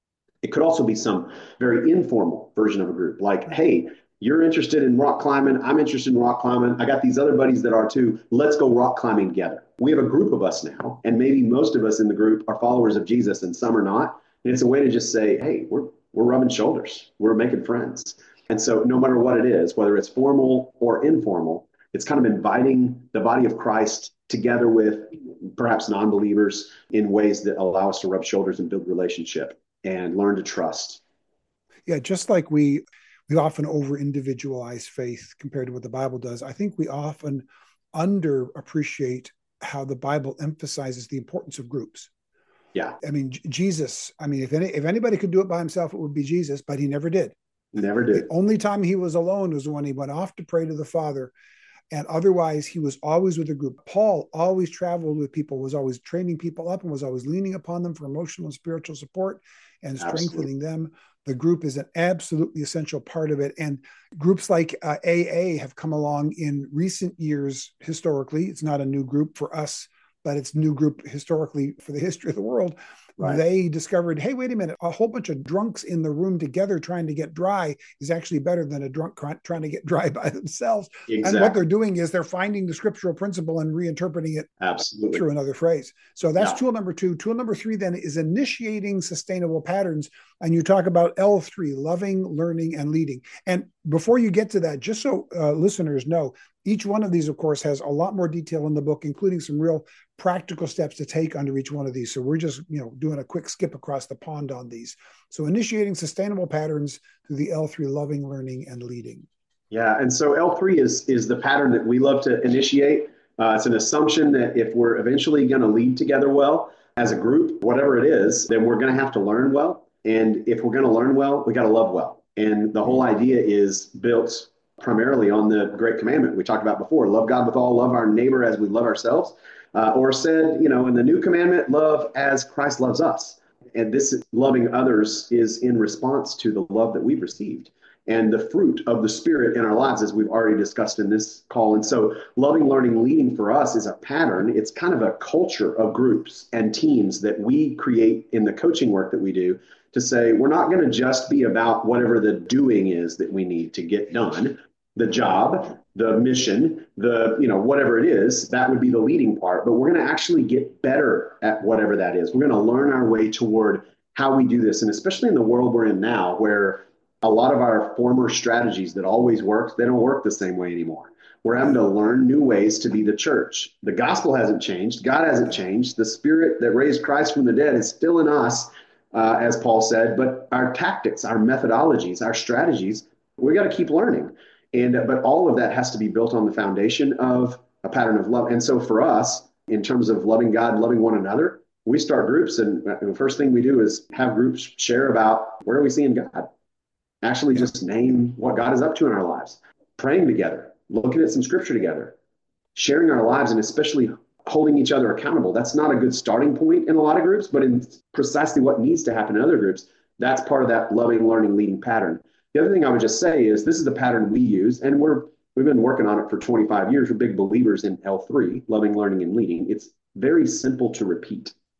It could also be some very informal version of a group, like, hey, you're interested in rock climbing. I'm interested in rock climbing. I got these other buddies that are too. Let's go rock climbing together. We have a group of us now, and maybe most of us in the group are followers of Jesus and some are not. And it's a way to just say, hey, we're rubbing shoulders. We're making friends. And so no matter what it is, whether it's formal or informal, it's kind of inviting the body of Christ together with perhaps non-believers in ways that allow us to rub shoulders and build relationship and learn to trust. Yeah, just like we often over individualize faith compared to what the Bible does. I think we often underappreciate how the Bible emphasizes the importance of groups. Yeah. I mean, Jesus, if anybody could do it by himself, it would be Jesus, but he never did. Never did. The only time he was alone was when he went off to pray to the Father. And otherwise, he was always with a group. Paul always traveled with people, was always training people up, and was always leaning upon them for emotional and spiritual support and strengthening them. The group is an absolutely essential part of it. And groups like AA have come along in recent years historically. It's not a new group for us, but it's a new group historically for the history of the world. Right. They discovered, hey, wait a minute, a whole bunch of drunks in the room together trying to get dry is actually better than a drunk trying to get dry by themselves. Exactly. And what they're doing is they're finding the scriptural principle and reinterpreting it through another phrase. So that's tool number 2. Tool number 3 then is initiating sustainable patterns. And you talk about L3, loving, learning, and leading. And before you get to that, just so listeners know, each one of these, of course, has a lot more detail in the book, including some real practical steps to take under each one of these. So we're just, doing a quick skip across the pond on these. So initiating sustainable patterns through the L3, loving, learning, and leading. Yeah, and so L3 is the pattern that we love to initiate. It's an assumption that if we're eventually going to lead together well as a group, whatever it is, then we're going to have to learn well. And if we're going to learn well, we got to love well. And the whole idea is built primarily on the great commandment we talked about before: love God with all, love our neighbor as we love ourselves. Or said, in the new commandment, love as Christ loves us. And this loving others is in response to the love that we've received and the fruit of the Spirit in our lives, as we've already discussed in this call. And so loving, learning, leading for us is a pattern. It's kind of a culture of groups and teams that we create in the coaching work that we do to say, we're not going to just be about whatever the doing is that we need to get done, the job, the mission, whatever it is, that would be the leading part. But we're going to actually get better at whatever that is. We're going to learn our way toward how we do this. And especially in the world we're in now, where a lot of our former strategies that always worked, they don't work the same way anymore. We're having to learn new ways to be the church. The gospel hasn't changed. God hasn't changed. The Spirit that raised Christ from the dead is still in us, as Paul said. But our tactics, our methodologies, our strategies, we got to keep learning. But all of that has to be built on the foundation of a pattern of love. And so for us, in terms of loving God, loving one another, we start groups. And the first thing we do is have groups share about where are we seeing God? Actually just name what God is up to in our lives. Praying together, looking at some scripture together, sharing our lives, and especially holding each other accountable. That's not a good starting point in a lot of groups, but in precisely what needs to happen in other groups, that's part of that loving, learning, leading pattern. The other thing I would just say is this is the pattern we use, and we've been working on it for 25 years. We're big believers in L3, loving, learning, and leading. It's very simple to repeat.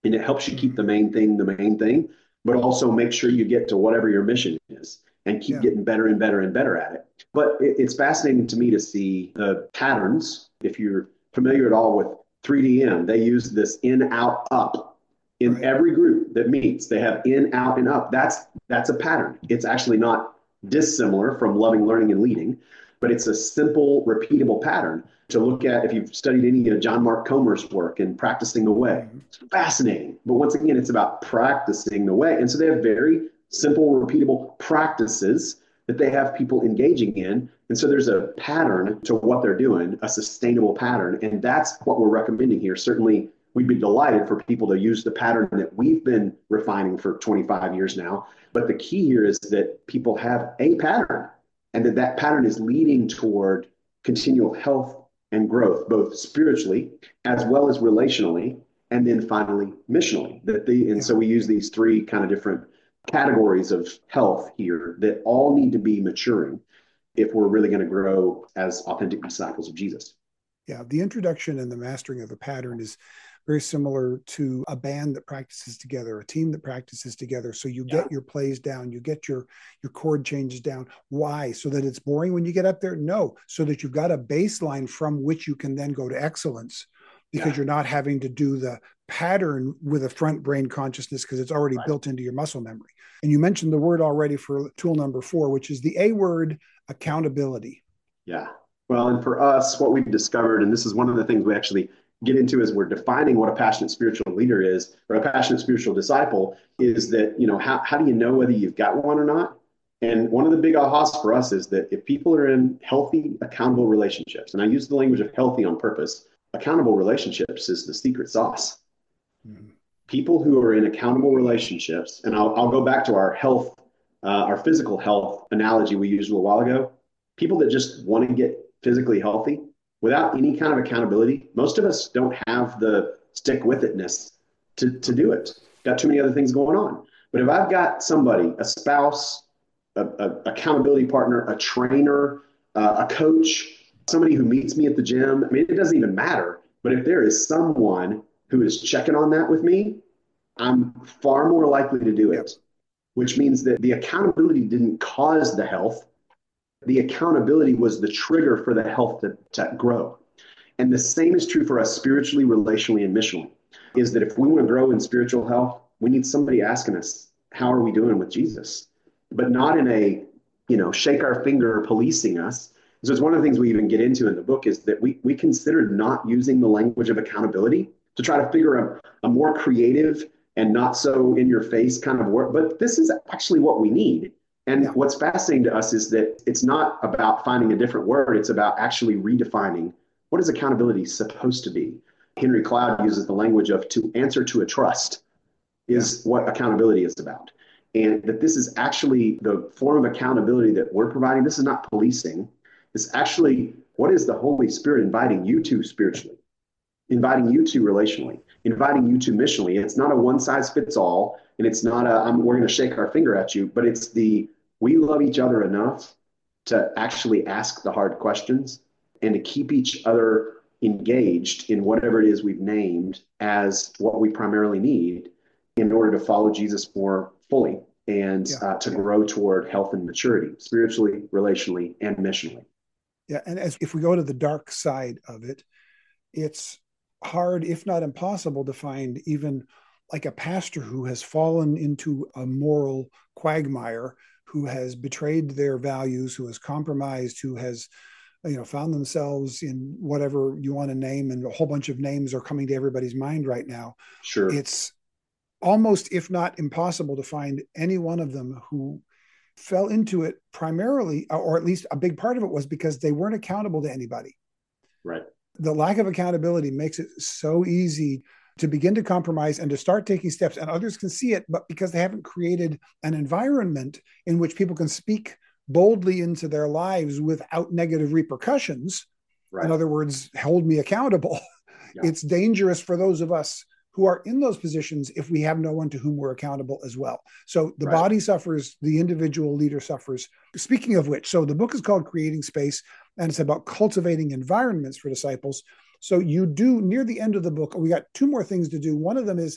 And it helps you keep Mhm. the main thing, but also make sure you get to whatever your mission is and keep Yeah. getting better and better and better at it. But it's fascinating to me to see the patterns. If you're familiar at all with 3DM, they use this in, out, up in Right. every group that meets. They have in, out, and up. That's a pattern. It's actually not dissimilar from loving, learning, and leading, but it's a simple, repeatable pattern to look at if you've studied any of John Mark Comer's work in Practicing the Way. Mhm. It's fascinating. But once again, it's about practicing the way. And so they have very simple, repeatable practices that they have people engaging in. And so there's a pattern to what they're doing, a sustainable pattern. And that's what we're recommending here. Certainly, we'd be delighted for people to use the pattern that we've been refining for 25 years now. But the key here is that people have a pattern and that pattern is leading toward continual health and growth, both spiritually as well as relationally, and then finally missionally. And Yeah. so we use these three kind of different categories of health here that all need to be maturing if we're really going to grow as authentic disciples of Jesus. Yeah. The introduction and the mastering of a pattern is very similar to a band that practices together, a team that practices together. So you Yeah, get your plays down, you get your chord changes down. Why? So that it's boring when you get up there? No, so that you've got a baseline from which you can then go to excellence, because yeah, you're not having to do the pattern with a front brain consciousness because it's already right. built into your muscle memory. And you mentioned the word already for tool number 4, which is the A word, accountability. Yeah. Well, and for us, what we've discovered, and this is one of the things we actually get into as we're defining what a passionate spiritual leader is, or a passionate spiritual disciple, is that, how do you know whether you've got one or not? And one of the big ahas for us is that if people are in healthy, accountable relationships, and I use the language of healthy on purpose, accountable relationships is the secret sauce. Mhm. People who are in accountable relationships, and I'll go back to our health, our physical health analogy we used a little while ago. People that just want to get physically healthy without any kind of accountability, most of us don't have the stick with itness to do it. Got too many other things going on. But if I've got somebody, a spouse, a accountability partner, a trainer, a coach, somebody who meets me at the gym, I mean, it doesn't even matter. But if there is someone who is checking on that with me, I'm far more likely to do Yep. it, which means that the accountability didn't cause the health. The accountability was the trigger for the health to grow. And the same is true for us spiritually, relationally, and missionally, is that if we want to grow in spiritual health, we need somebody asking us, how are we doing with Jesus? But not in a, shake our finger policing us. So it's one of the things we even get into in the book is that we considered not using the language of accountability to try to figure out a more creative and not so in your face kind of work. But this is actually what we need. And Yeah. what's fascinating to us is that it's not about finding a different word. It's about actually redefining what is accountability supposed to be. Henry Cloud uses the language of to answer to a trust Yeah. is what accountability is about. And that this is actually the form of accountability that we're providing. This is not policing. It's actually what is the Holy Spirit inviting you to spiritually, inviting you to relationally, inviting you to missionally. It's not a one size fits all, and it's not we're going to shake our finger at you, but it's we love each other enough to actually ask the hard questions and to keep each other engaged in whatever it is we've named as what we primarily need in order to follow Jesus more fully and Yeah. to grow toward health and maturity, spiritually, relationally, and missionally. Yeah. And as if we go to the dark side of it, it's hard, if not impossible, to find even like a pastor who has fallen into a moral quagmire, who has betrayed their values, who has compromised, who has found themselves in whatever you want to name, and a whole bunch of names are coming to everybody's mind right now. Sure. It's almost, if not impossible, to find any one of them who fell into it primarily, or at least a big part of it was because they weren't accountable to anybody. Right. The lack of accountability makes it so easy to begin to compromise and to start taking steps, and others can see it, but because they haven't created an environment in which people can speak boldly into their lives without negative repercussions, in Right. other words, hold me accountable, Yeah. it's dangerous for those of us who are in those positions if we have no one to whom we're accountable as well. So the Right. body suffers, the individual leader suffers. Speaking of which, so the book is called Creating Space, and it's about cultivating environments for disciples. So you do, near the end of the book, we got 2 more things to do. One of them is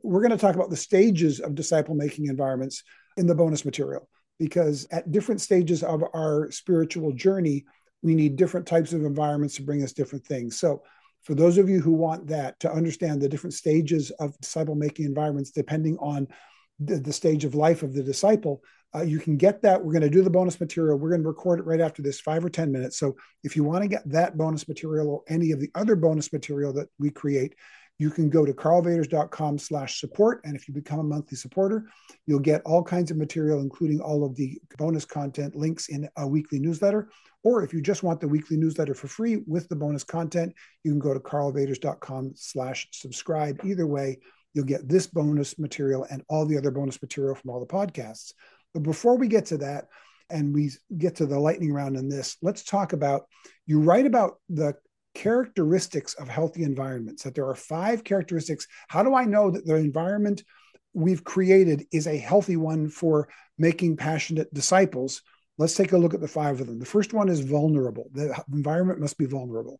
we're going to talk about the stages of disciple making environments in the bonus material, because at different stages of our spiritual journey, we need different types of environments to bring us different things. So for those of you who want that, to understand the different stages of disciple making environments, depending on the stage of life of the disciple, you can get that. We're going to do the bonus material. We're going to record it right after this, 5 or 10 minutes. So if you want to get that bonus material or any of the other bonus material that we create, you can go to karlvaters.com/support. And if you become a monthly supporter, you'll get all kinds of material, including all of the bonus content links in a weekly newsletter. Or if you just want the weekly newsletter for free with the bonus content, you can go to karlvaters.com/subscribe. Either way, you'll get this bonus material and all the other bonus material from all the podcasts. But before we get to that, and we get to the lightning round in this, let's talk about, you write about the characteristics of healthy environments, that there are 5 characteristics. How do I know that the environment we've created is a healthy one for making passionate disciples? Let's take a look at the 5 of them. The first one is vulnerable. The environment must be vulnerable.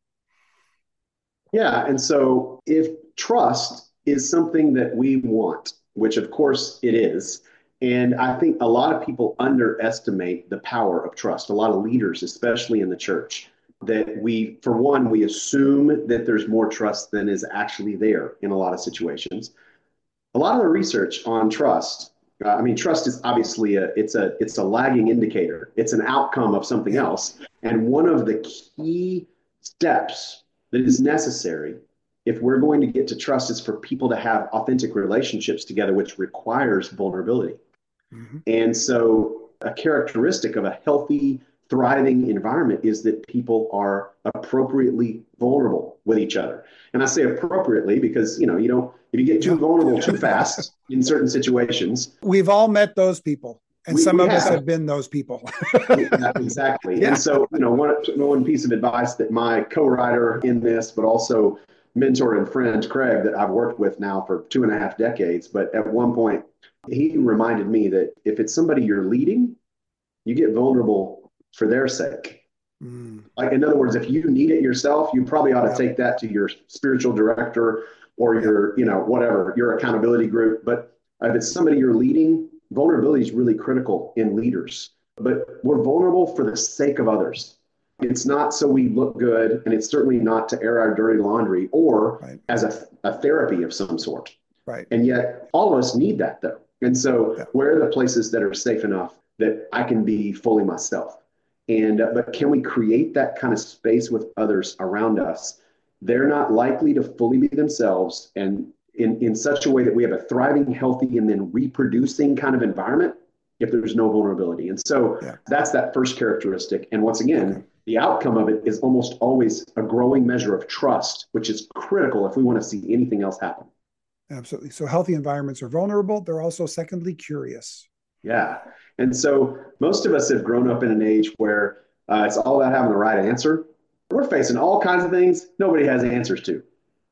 Yeah. And so if trust is something that we want, which of course it is, and I think a lot of people underestimate the power of trust, a lot of leaders, especially in the church, that we, for one, we assume that there's more trust than is actually there in a lot of situations. A lot of the research on trust, trust is obviously it's a lagging indicator. It's an outcome of something else. And one of the key steps that is necessary if we're going to get to trust is for people to have authentic relationships together, which requires vulnerability. Mm-hmm. And so a characteristic of a healthy, thriving environment is that people are appropriately vulnerable with each other. And I say appropriately because, if you get too vulnerable too fast in certain situations. We've all met those people. And some of us have been those people. Exactly. Yeah. And so, one piece of advice that my co-writer in this, but also mentor and friend, Craig, that I've worked with now for 2.5 decades, but at one point, he reminded me that if it's somebody you're leading, you get vulnerable for their sake. Like, in other words, if you need it yourself, you probably ought to take that to your spiritual director or your, whatever, your accountability group. But if it's somebody you're leading, vulnerability is really critical in leaders. But we're vulnerable for the sake of others. It's not so we look good, and it's certainly not to air our dirty laundry or as a therapy of some sort. Right. And yet all of us need that, though. And so where are the places that are safe enough that I can be fully myself? But can we create that kind of space with others around us? They're not likely to fully be themselves and in such a way that we have a thriving, healthy, and then reproducing kind of environment if there's no vulnerability. And so that's that first characteristic. And once again, the outcome of it is almost always a growing measure of trust, which is critical if we want to see anything else happen. Absolutely. So healthy environments are vulnerable. They're also, secondly, curious. Yeah. And so most of us have grown up in an age where it's all about having the right answer. We're facing all kinds of things nobody has answers to.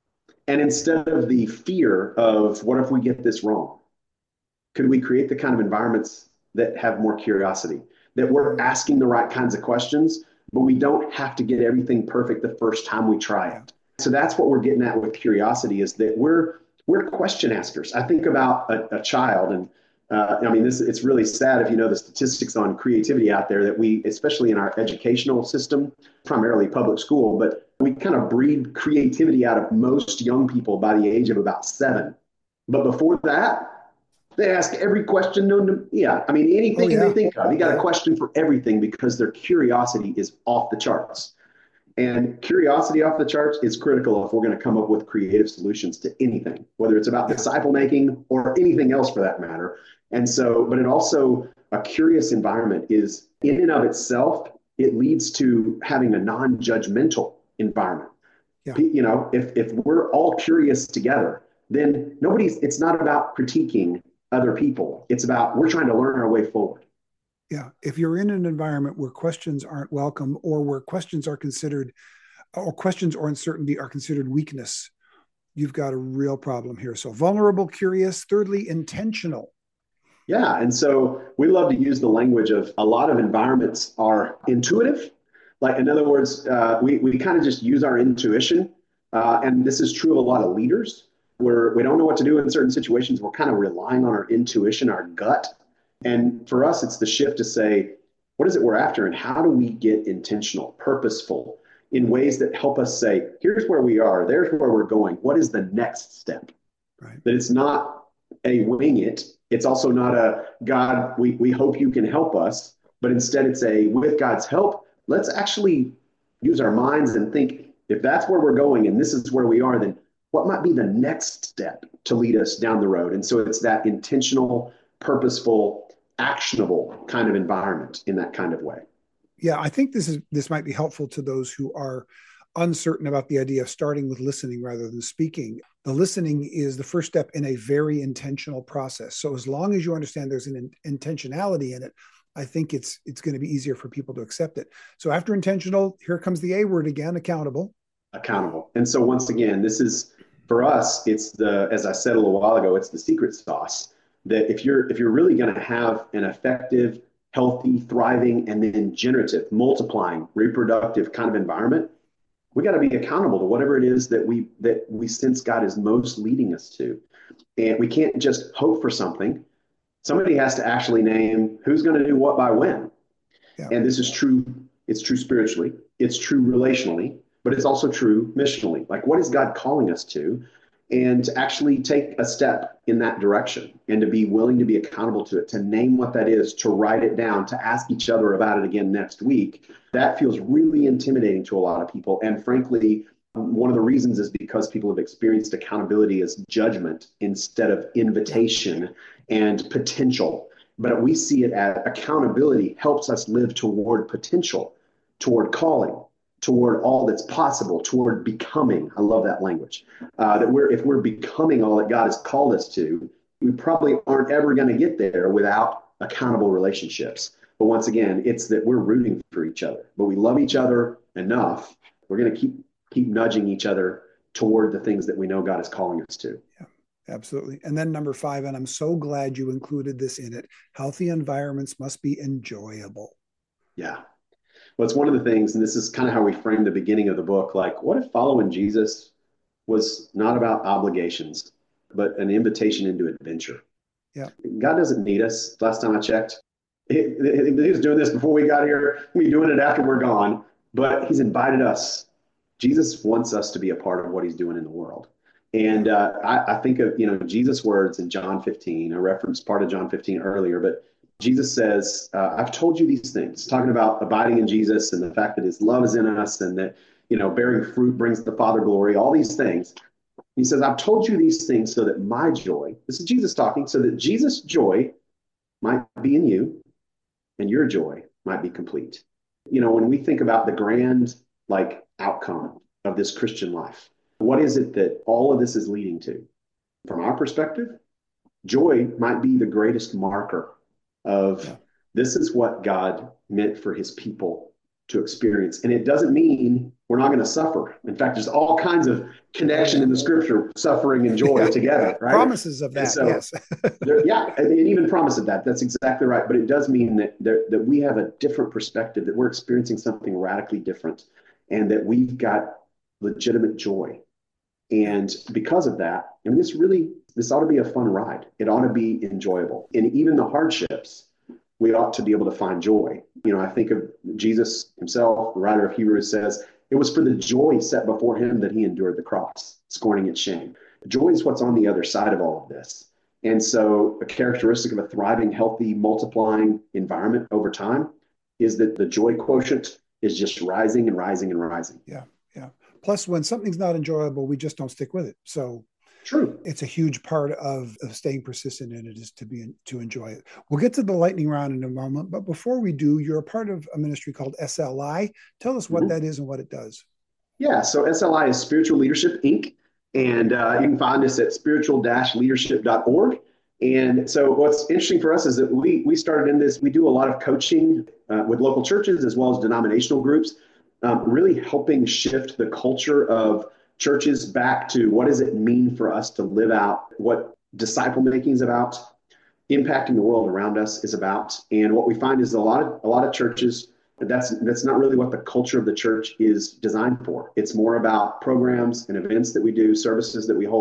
And instead of the fear of what if we get this wrong, could we create the kind of environments that have more curiosity, that we're asking the right kinds of questions, but we don't have to get everything perfect the first time we try it. So that's what we're getting at with curiosity, is that we're question askers. I think about a child, and it's really sad if you know the statistics on creativity out there, that we, especially in our educational system, primarily public school, but we kind of breed creativity out of most young people by the age of about 7. But before that, they ask every question known to, anything they think of. You got a question for everything because their curiosity is off the charts. And curiosity off the charts is critical if we're going to come up with creative solutions to anything, whether it's about disciple making or anything else for that matter. And so, but it also, a curious environment is in and of itself, it leads to having a non-judgmental environment. Yeah. If we're all curious together, then it's not about critiquing other people. It's about, we're trying to learn our way forward. Yeah. If you're in an environment where questions aren't welcome, or where questions are considered, or questions or uncertainty are considered weakness, you've got a real problem here. So vulnerable, curious, thirdly, intentional. Yeah. And so we love to use the language of a lot of environments are intuitive. Like, in other words, we kind of just use our intuition. And this is true of a lot of leaders. We don't know what to do in certain situations. We're kind of relying on our intuition, our gut. And for us, it's the shift to say, what is it we're after? And how do we get intentional, purposeful in ways that help us say, here's where we are, there's where we're going. What is the next step? Right. That it's not a wing it. It's also not a God, we hope you can help us, but instead it's a with God's help, let's actually use our minds and think if that's where we're going and this is where we are, then what might be the next step to lead us down the road? And so it's that intentional, purposeful, actionable kind of environment in that kind of way. Yeah, I think this might be helpful to those who are uncertain about the idea of starting with listening rather than speaking. The listening is the first step in a very intentional process. So as long as you understand there's an intentionality in it, I think it's going to be easier for people to accept it. So after intentional, here comes the A word again, accountable. Accountable. And so once again, this is for us, it's as I said a little while ago, it's the secret sauce that if you're really going to have an effective, healthy, thriving, and then generative, multiplying, reproductive kind of environment, we got to be accountable to whatever it is that we sense God is most leading us to. And we can't just hope for something. Somebody has to actually name who's going to do what by when. Yeah. And this is true. It's true spiritually. It's true relationally, but it's also true missionally. Like, what is God calling us to? And to actually take a step in that direction and to be willing to be accountable to it, to name what that is, to write it down, to ask each other about it again next week. That feels really intimidating to a lot of people. And frankly, one of the reasons is because people have experienced accountability as judgment instead of invitation and potential. But we see it as accountability helps us live toward potential, toward calling, toward all that's possible, toward becoming. I love that language. If we're becoming all that God has called us to, we probably aren't ever going to get there without accountable relationships. But once again, it's that we're rooting for each other, but we love each other enough. We're going to keep nudging each other toward the things that we know God is calling us to. Yeah, absolutely. And then number 5, and I'm so glad you included this in it, healthy environments must be enjoyable. Yeah. Well, it's one of the things, and this is kind of how we frame the beginning of the book, like, what if following Jesus was not about obligations, but an invitation into adventure? Yeah. God doesn't need us. Last time I checked, he was doing this before we got here. He'll be doing it after we're gone, but he's invited us. Jesus wants us to be a part of what he's doing in the world. And I think of, Jesus' words in John 15. I referenced part of John 15 earlier, but Jesus says, I've told you these things, talking about abiding in Jesus and the fact that his love is in us and that, bearing fruit brings the Father glory, all these things. He says, I've told you these things so that my joy, this is Jesus talking, so that Jesus' joy might be in you and your joy might be complete. When we think about the grand, outcome of this Christian life, what is it that all of this is leading to? From our perspective, joy might be the greatest marker of this is what God meant for his people to experience. And it doesn't mean we're not going to suffer. In fact, there's all kinds of connection in the scripture, suffering and joy together, right? Promises of that, so, yes. And even promise of that. That's exactly right. But it does mean that we have a different perspective, that we're experiencing something radically different, and that we've got legitimate joy. And because of that, this ought to be a fun ride. It ought to be enjoyable. And even the hardships, we ought to be able to find joy. I think of Jesus himself, the writer of Hebrews says, it was for the joy set before him that he endured the cross, scorning its shame. Joy is what's on the other side of all of this. And so a characteristic of a thriving, healthy, multiplying environment over time is that the joy quotient is just rising and rising and rising. Yeah. Plus, when something's not enjoyable, we just don't stick with it. So true. It's a huge part of staying persistent in it is to enjoy it. We'll get to the lightning round in a moment, but before we do, you're a part of a ministry called SLI. Tell us what that is and what it does. Yeah, so SLI is Spiritual Leadership, Inc., and you can find us at spiritual-leadership.org. And so what's interesting for us is that we started in this, we do a lot of coaching with local churches as well as denominational groups, really helping shift the culture of churches back to what does it mean for us to live out what disciple making is about, impacting the world around us is about. And what we find is a lot of churches, that's not really what the culture of the church is designed for. It's more about programs and events that we do, services that we hold,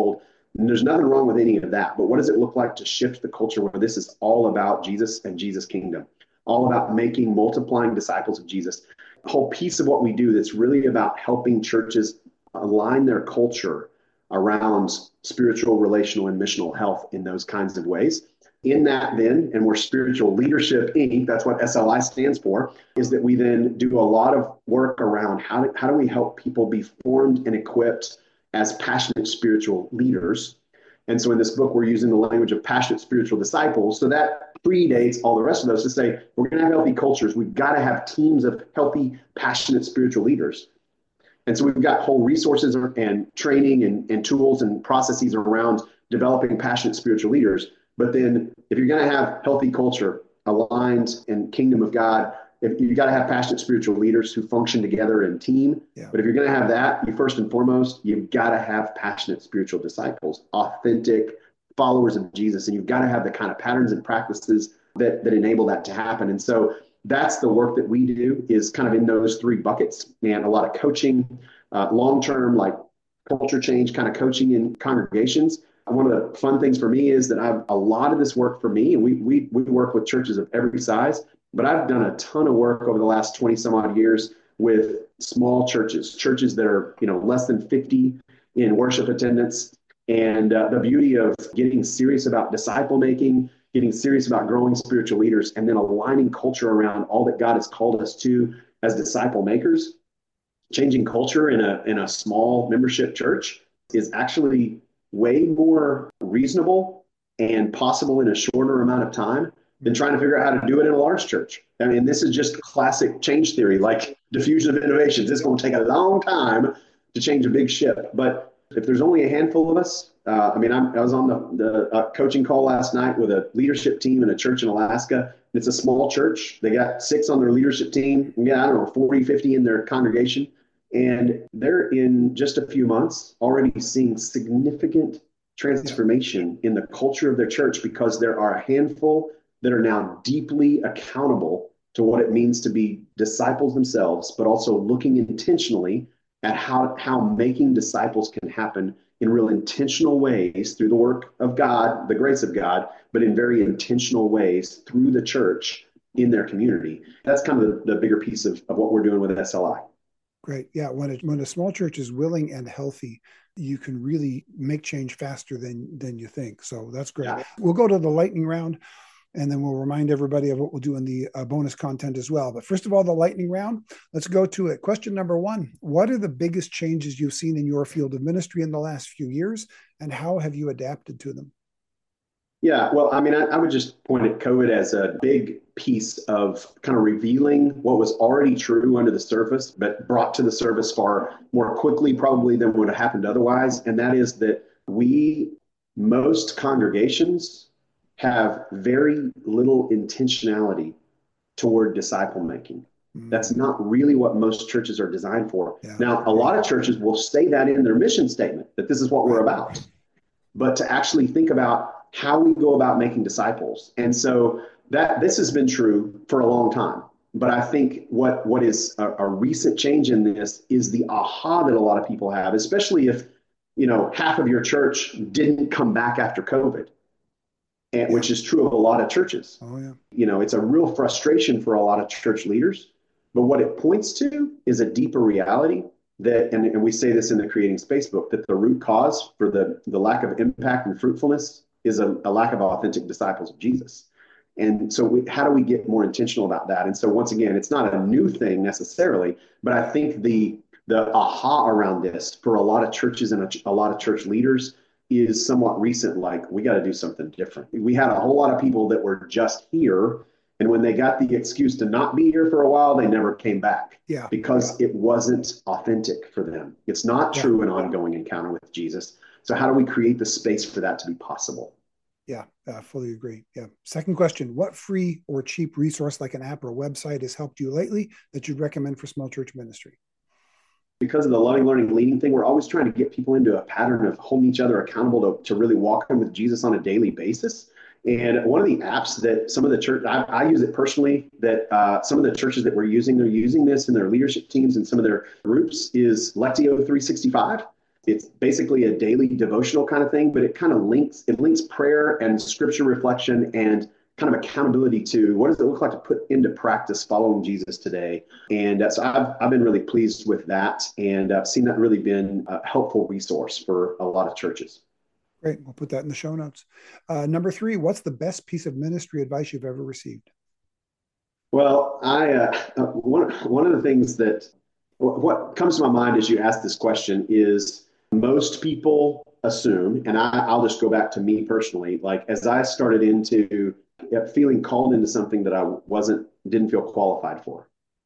And there's nothing wrong with any of that. But what does it look like to shift the culture where this is all about Jesus and Jesus' kingdom, all about making, multiplying disciples of Jesus? A whole piece of what we do that's really about helping churches align their culture around spiritual, relational, and missional health in those kinds of ways. In that, then, and we're Spiritual Leadership Inc., that's what SLI stands for, is that we then do a lot of work around how do we help people be formed and equipped as passionate spiritual leaders. And so in this book, we're using the language of passionate spiritual disciples. So that predates all the rest of those to say, we're going to have healthy cultures. We've got to have teams of healthy, passionate spiritual leaders. And so we've got whole resources and training and tools and processes around developing passionate spiritual leaders. But then if you're going to have healthy culture aligned in kingdom of God, if you've got to have passionate spiritual leaders who function together in team. Yeah. But if you're going to have that, you first and foremost, you've got to have passionate spiritual disciples, authentic followers of Jesus. And you've got to have the kind of patterns and practices that enable that to happen. And so that's the work that we do, is kind of in those three buckets, and a lot of coaching, long-term, like culture change kind of coaching in congregations. One of the fun things for me is that a lot of this work for me, and we work with churches of every size, but I've done a ton of work over the last 20 some odd years with small churches that are, less than 50 in worship attendance. And the beauty of getting serious about disciple making, getting serious about growing spiritual leaders, and then aligning culture around all that God has called us to as disciple makers, changing culture in a small membership church is actually way more reasonable and possible in a shorter amount of time than trying to figure out how to do it in a large church. I mean, this is just classic change theory, like diffusion of innovations. It's going to take a long time to change a big ship. But if there's only a handful of us, I was on the coaching call last night with a leadership team in a church in Alaska. It's a small church. They got 6 on their leadership team. Yeah, I don't know, 40, 50 in their congregation. And they're in just a few months already seeing significant transformation in the culture of their church, because there are a handful that are now deeply accountable to what it means to be disciples themselves, but also looking intentionally at how making disciples can happen in real intentional ways through the work of God, the grace of God, but in very intentional ways through the church in their community. That's kind of the bigger piece of what we're doing with SLI. Great. Yeah. When a small church is willing and healthy, you can really make change faster than you think. So that's great. Yeah. We'll go to the lightning round, and then we'll remind everybody of what we'll do in the bonus content as well. But first of all, the lightning round, let's go to it. Question number 1, what are the biggest changes you've seen in your field of ministry in the last few years, and how have you adapted to them? Yeah, well, I would just point at COVID as a big piece of kind of revealing what was already true under the surface, but brought to the surface far more quickly probably than would have happened otherwise. And that is that most congregations have very little intentionality toward disciple making. That's not really what most churches are designed for. Yeah. Now, a lot of churches will say that in their mission statement, that this is what we're about, but to actually think about how we go about making disciples. And so this has been true for a long time. But I think what is a recent change in this is the aha that a lot of people have, especially if, half of your church didn't come back after COVID, which is true of a lot of churches. Oh, yeah. It's a real frustration for a lot of church leaders. But what it points to is a deeper reality that, and we say this in the Creating Space book, that the root cause for the lack of impact and fruitfulness is a lack of authentic disciples of Jesus. And so how do we get more intentional about that? And so once again, it's not a new thing necessarily, but I think the aha around this for a lot of churches and a lot of church leaders is somewhat recent. Like, we got to do something different. We had a whole lot of people that were just here, and when they got the excuse to not be here for a while, they never came back. Yeah. Because it wasn't authentic for them. It's not true an ongoing encounter with Jesus. So how do we create the space for that to be possible? Yeah, fully agree. Yeah. Second question, what free or cheap resource like an app or website has helped you lately that you'd recommend for small church ministry? Because of the loving, learning, leading thing, we're always trying to get people into a pattern of holding each other accountable to really walking with Jesus on a daily basis. And one of the apps that some of the church, I use it personally, that some of the churches that they're using this in their leadership teams and some of their groups, is Lectio 365. It's basically a daily devotional kind of thing, but it links prayer and scripture reflection and kind of accountability to what does it look like to put into practice following Jesus today. And so I've been really pleased with that, and I've seen that really been a helpful resource for a lot of churches. Great. We'll put that in the show notes. Number 3, what's the best piece of ministry advice you've ever received? Well, one of the things that what comes to my mind as you ask this question is most people assume, and I'll just go back to me personally, like as I started into feeling called into something that I didn't feel qualified for,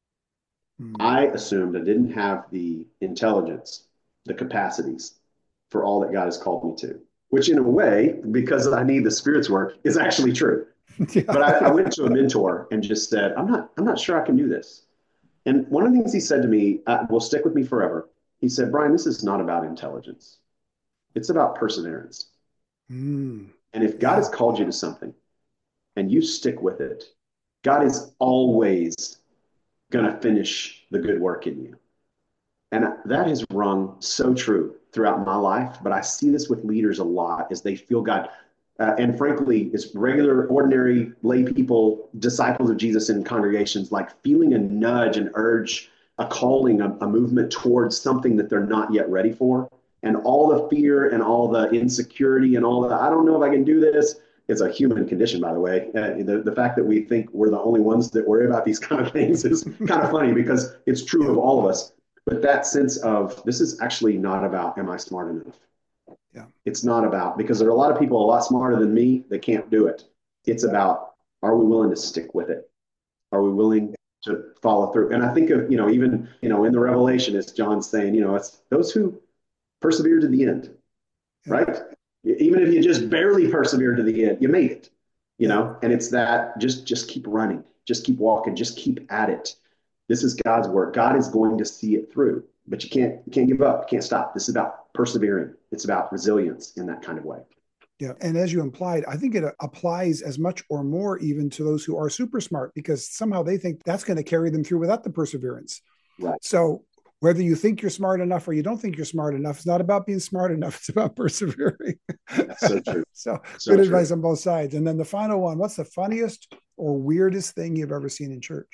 I assumed I didn't have the intelligence, the capacities for all that God has called me to, which in a way, because I need the Spirit's work, is actually true. Yeah. But I went to a mentor and just said, I'm not sure I can do this. And one of the things he said to me will stick with me forever. He said, Brian, this is not about intelligence. It's about perseverance. And if God has called you to something and you stick with it, God is always going to finish the good work in you. And that has rung so true throughout my life. But I see this with leaders a lot as they feel God. And frankly, it's regular, ordinary lay people, disciples of Jesus in congregations, like feeling a nudge, an urge, a calling, a movement towards something that they're not yet ready for. And all the fear and all the insecurity and all the, I don't know if I can do this. It's a human condition, by the way. The fact that we think we're the only ones that worry about these kind of things is kind of funny because it's true of all of us. But that sense of this is actually not about, am I smart enough? Yeah. It's not about, because there are a lot of people a lot smarter than me that can't do it. It's about, are we willing to stick with it? Are we willing to follow through? And I think of, even, in the Revelation, it's John saying, it's those who persevere to the end, right? Even if you just barely persevere to the end, you made it, and it's that just keep running, just keep walking, just keep at it. This is God's work. God is going to see it through, but you can't give up. You can't stop. This is about persevering. It's about resilience in that kind of way. Yeah. And as you implied, I think it applies as much or more even to those who are super smart, because somehow they think that's going to carry them through without the perseverance. Right. So whether you think you're smart enough or you don't think you're smart enough, it's not about being smart enough. It's about persevering. That's so true. So good advice on both sides. And then the final one, what's the funniest or weirdest thing you've ever seen in church?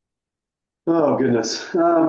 Oh, goodness.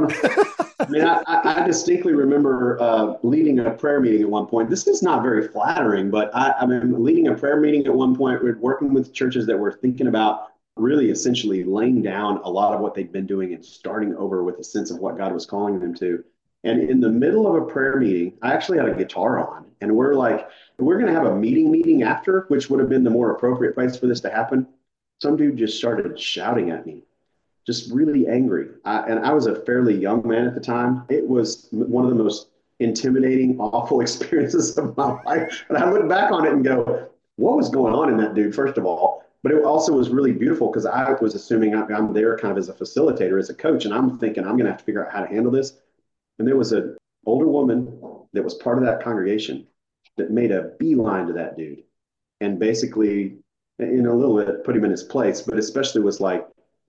I distinctly remember leading a prayer meeting at one point. This is not very flattering, but I mean, leading a prayer meeting at one point, we're working with churches that were thinking about really essentially laying down a lot of what they'd been doing and starting over with a sense of what God was calling them to. And in the middle of a prayer meeting, I actually had a guitar on, and we're like, we're going to have a meeting after, which would have been the more appropriate place for this to happen. Some dude just started shouting at me, just really angry. And I was a fairly young man at the time. It was one of the most intimidating, awful experiences of my life. And I look back on it and go, what was going on in that dude, first of all? But it also was really beautiful because I was assuming I'm there kind of as a facilitator, as a coach, and I'm thinking I'm going to have to figure out how to handle this. And there was an older woman that was part of that congregation that made a beeline to that dude and basically, in a little bit, put him in his place, but especially was like,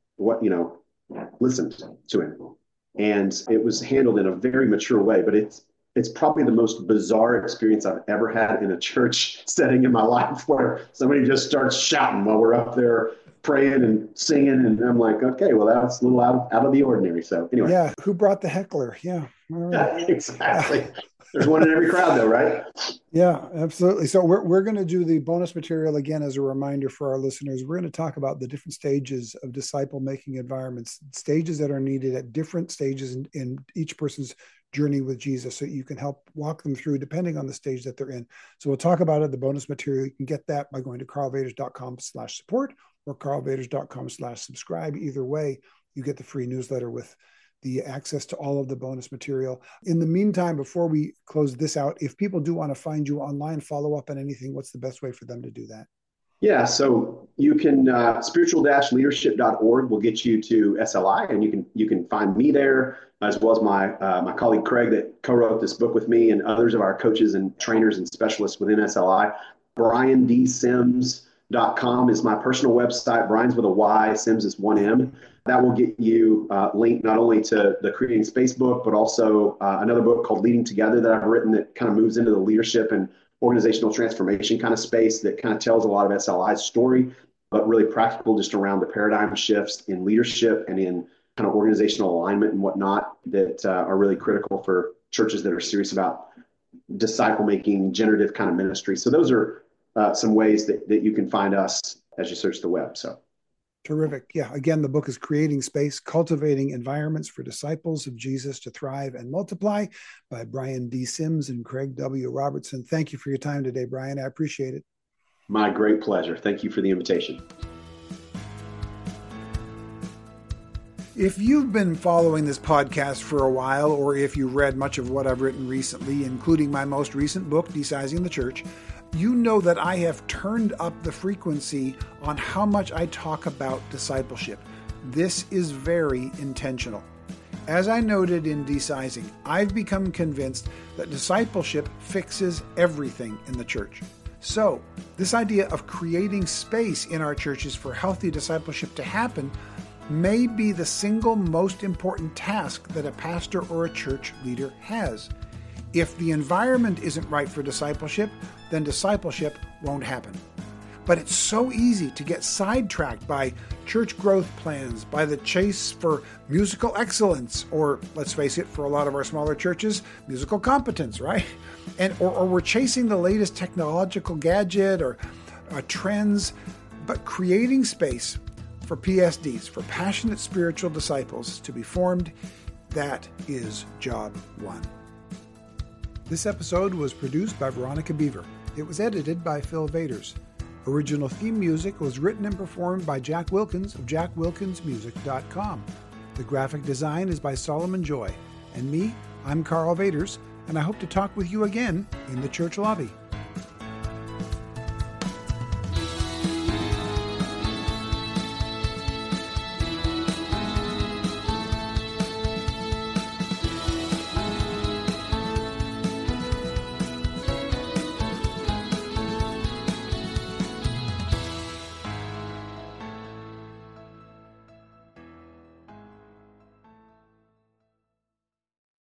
listened to him. And it was handled in a very mature way, but it's probably the most bizarre experience I've ever had in a church setting in my life, where somebody just starts shouting while we're up there praying and singing. And I'm like, okay, well, that's a little out of the ordinary. So anyway. Yeah. Who brought the heckler? Yeah. Yeah, exactly. There's one in every crowd though, right? Yeah, absolutely. So we're going to do the bonus material again as a reminder for our listeners. We're going to talk about the different stages of disciple making environments, stages that are needed at different stages in each person's journey with Jesus, so you can help walk them through depending on the stage that they're in. So we'll talk about it, the bonus material. You can get that by going to karlvaters.com/support or karlvaters.com/subscribe. Either way, you get the free newsletter with the access to all of the bonus material. In the meantime, before we close this out, if people do want to find you online, follow up on anything, what's the best way for them to do that? Yeah, so you can spiritual-leadership.org will get you to SLI, and you can find me there, as well as my colleague Craig that co-wrote this book with me, and others of our coaches and trainers and specialists within SLI. Brian D. Sims briansims.com is my personal website. Brian's with a Y, Sims is one M. That will get you linked not only to the Creating Space book, but also another book called Leading Together that I've written that kind of moves into the leadership and organizational transformation kind of space that kind of tells a lot of SLI's story, but really practical just around the paradigm shifts in leadership and in kind of organizational alignment and whatnot that are really critical for churches that are serious about disciple making, generative kind of ministry. So those are some ways that you can find us as you search the web. So terrific. Yeah. Again, the book is Creating Space, Cultivating Environments for Disciples of Jesus to Thrive and Multiply by Brian D. Sims and Craig W. Robertson. Thank you for your time today, Brian. I appreciate it. My great pleasure. Thank you for the invitation. If you've been following this podcast for a while, or if you read much of what I've written recently, including my most recent book, Desizing the Church, you know that I have turned up the frequency on how much I talk about discipleship. This is very intentional. As I noted in Desizing, I've become convinced that discipleship fixes everything in the church. So, this idea of creating space in our churches for healthy discipleship to happen may be the single most important task that a pastor or a church leader has. If the environment isn't right for discipleship, then discipleship won't happen. But it's so easy to get sidetracked by church growth plans, by the chase for musical excellence, or let's face it, for a lot of our smaller churches, musical competence, right? Or we're chasing the latest technological gadget or trends, but creating space for PSDs, for passionate spiritual disciples to be formed, that is job one. This episode was produced by Veronica Beaver. It was edited by Phil Vaders. Original theme music was written and performed by Jack Wilkins of jackwilkinsmusic.com. The graphic design is by Solomon Joy. And me, I'm Carl Vaders, and I hope to talk with you again in the church lobby.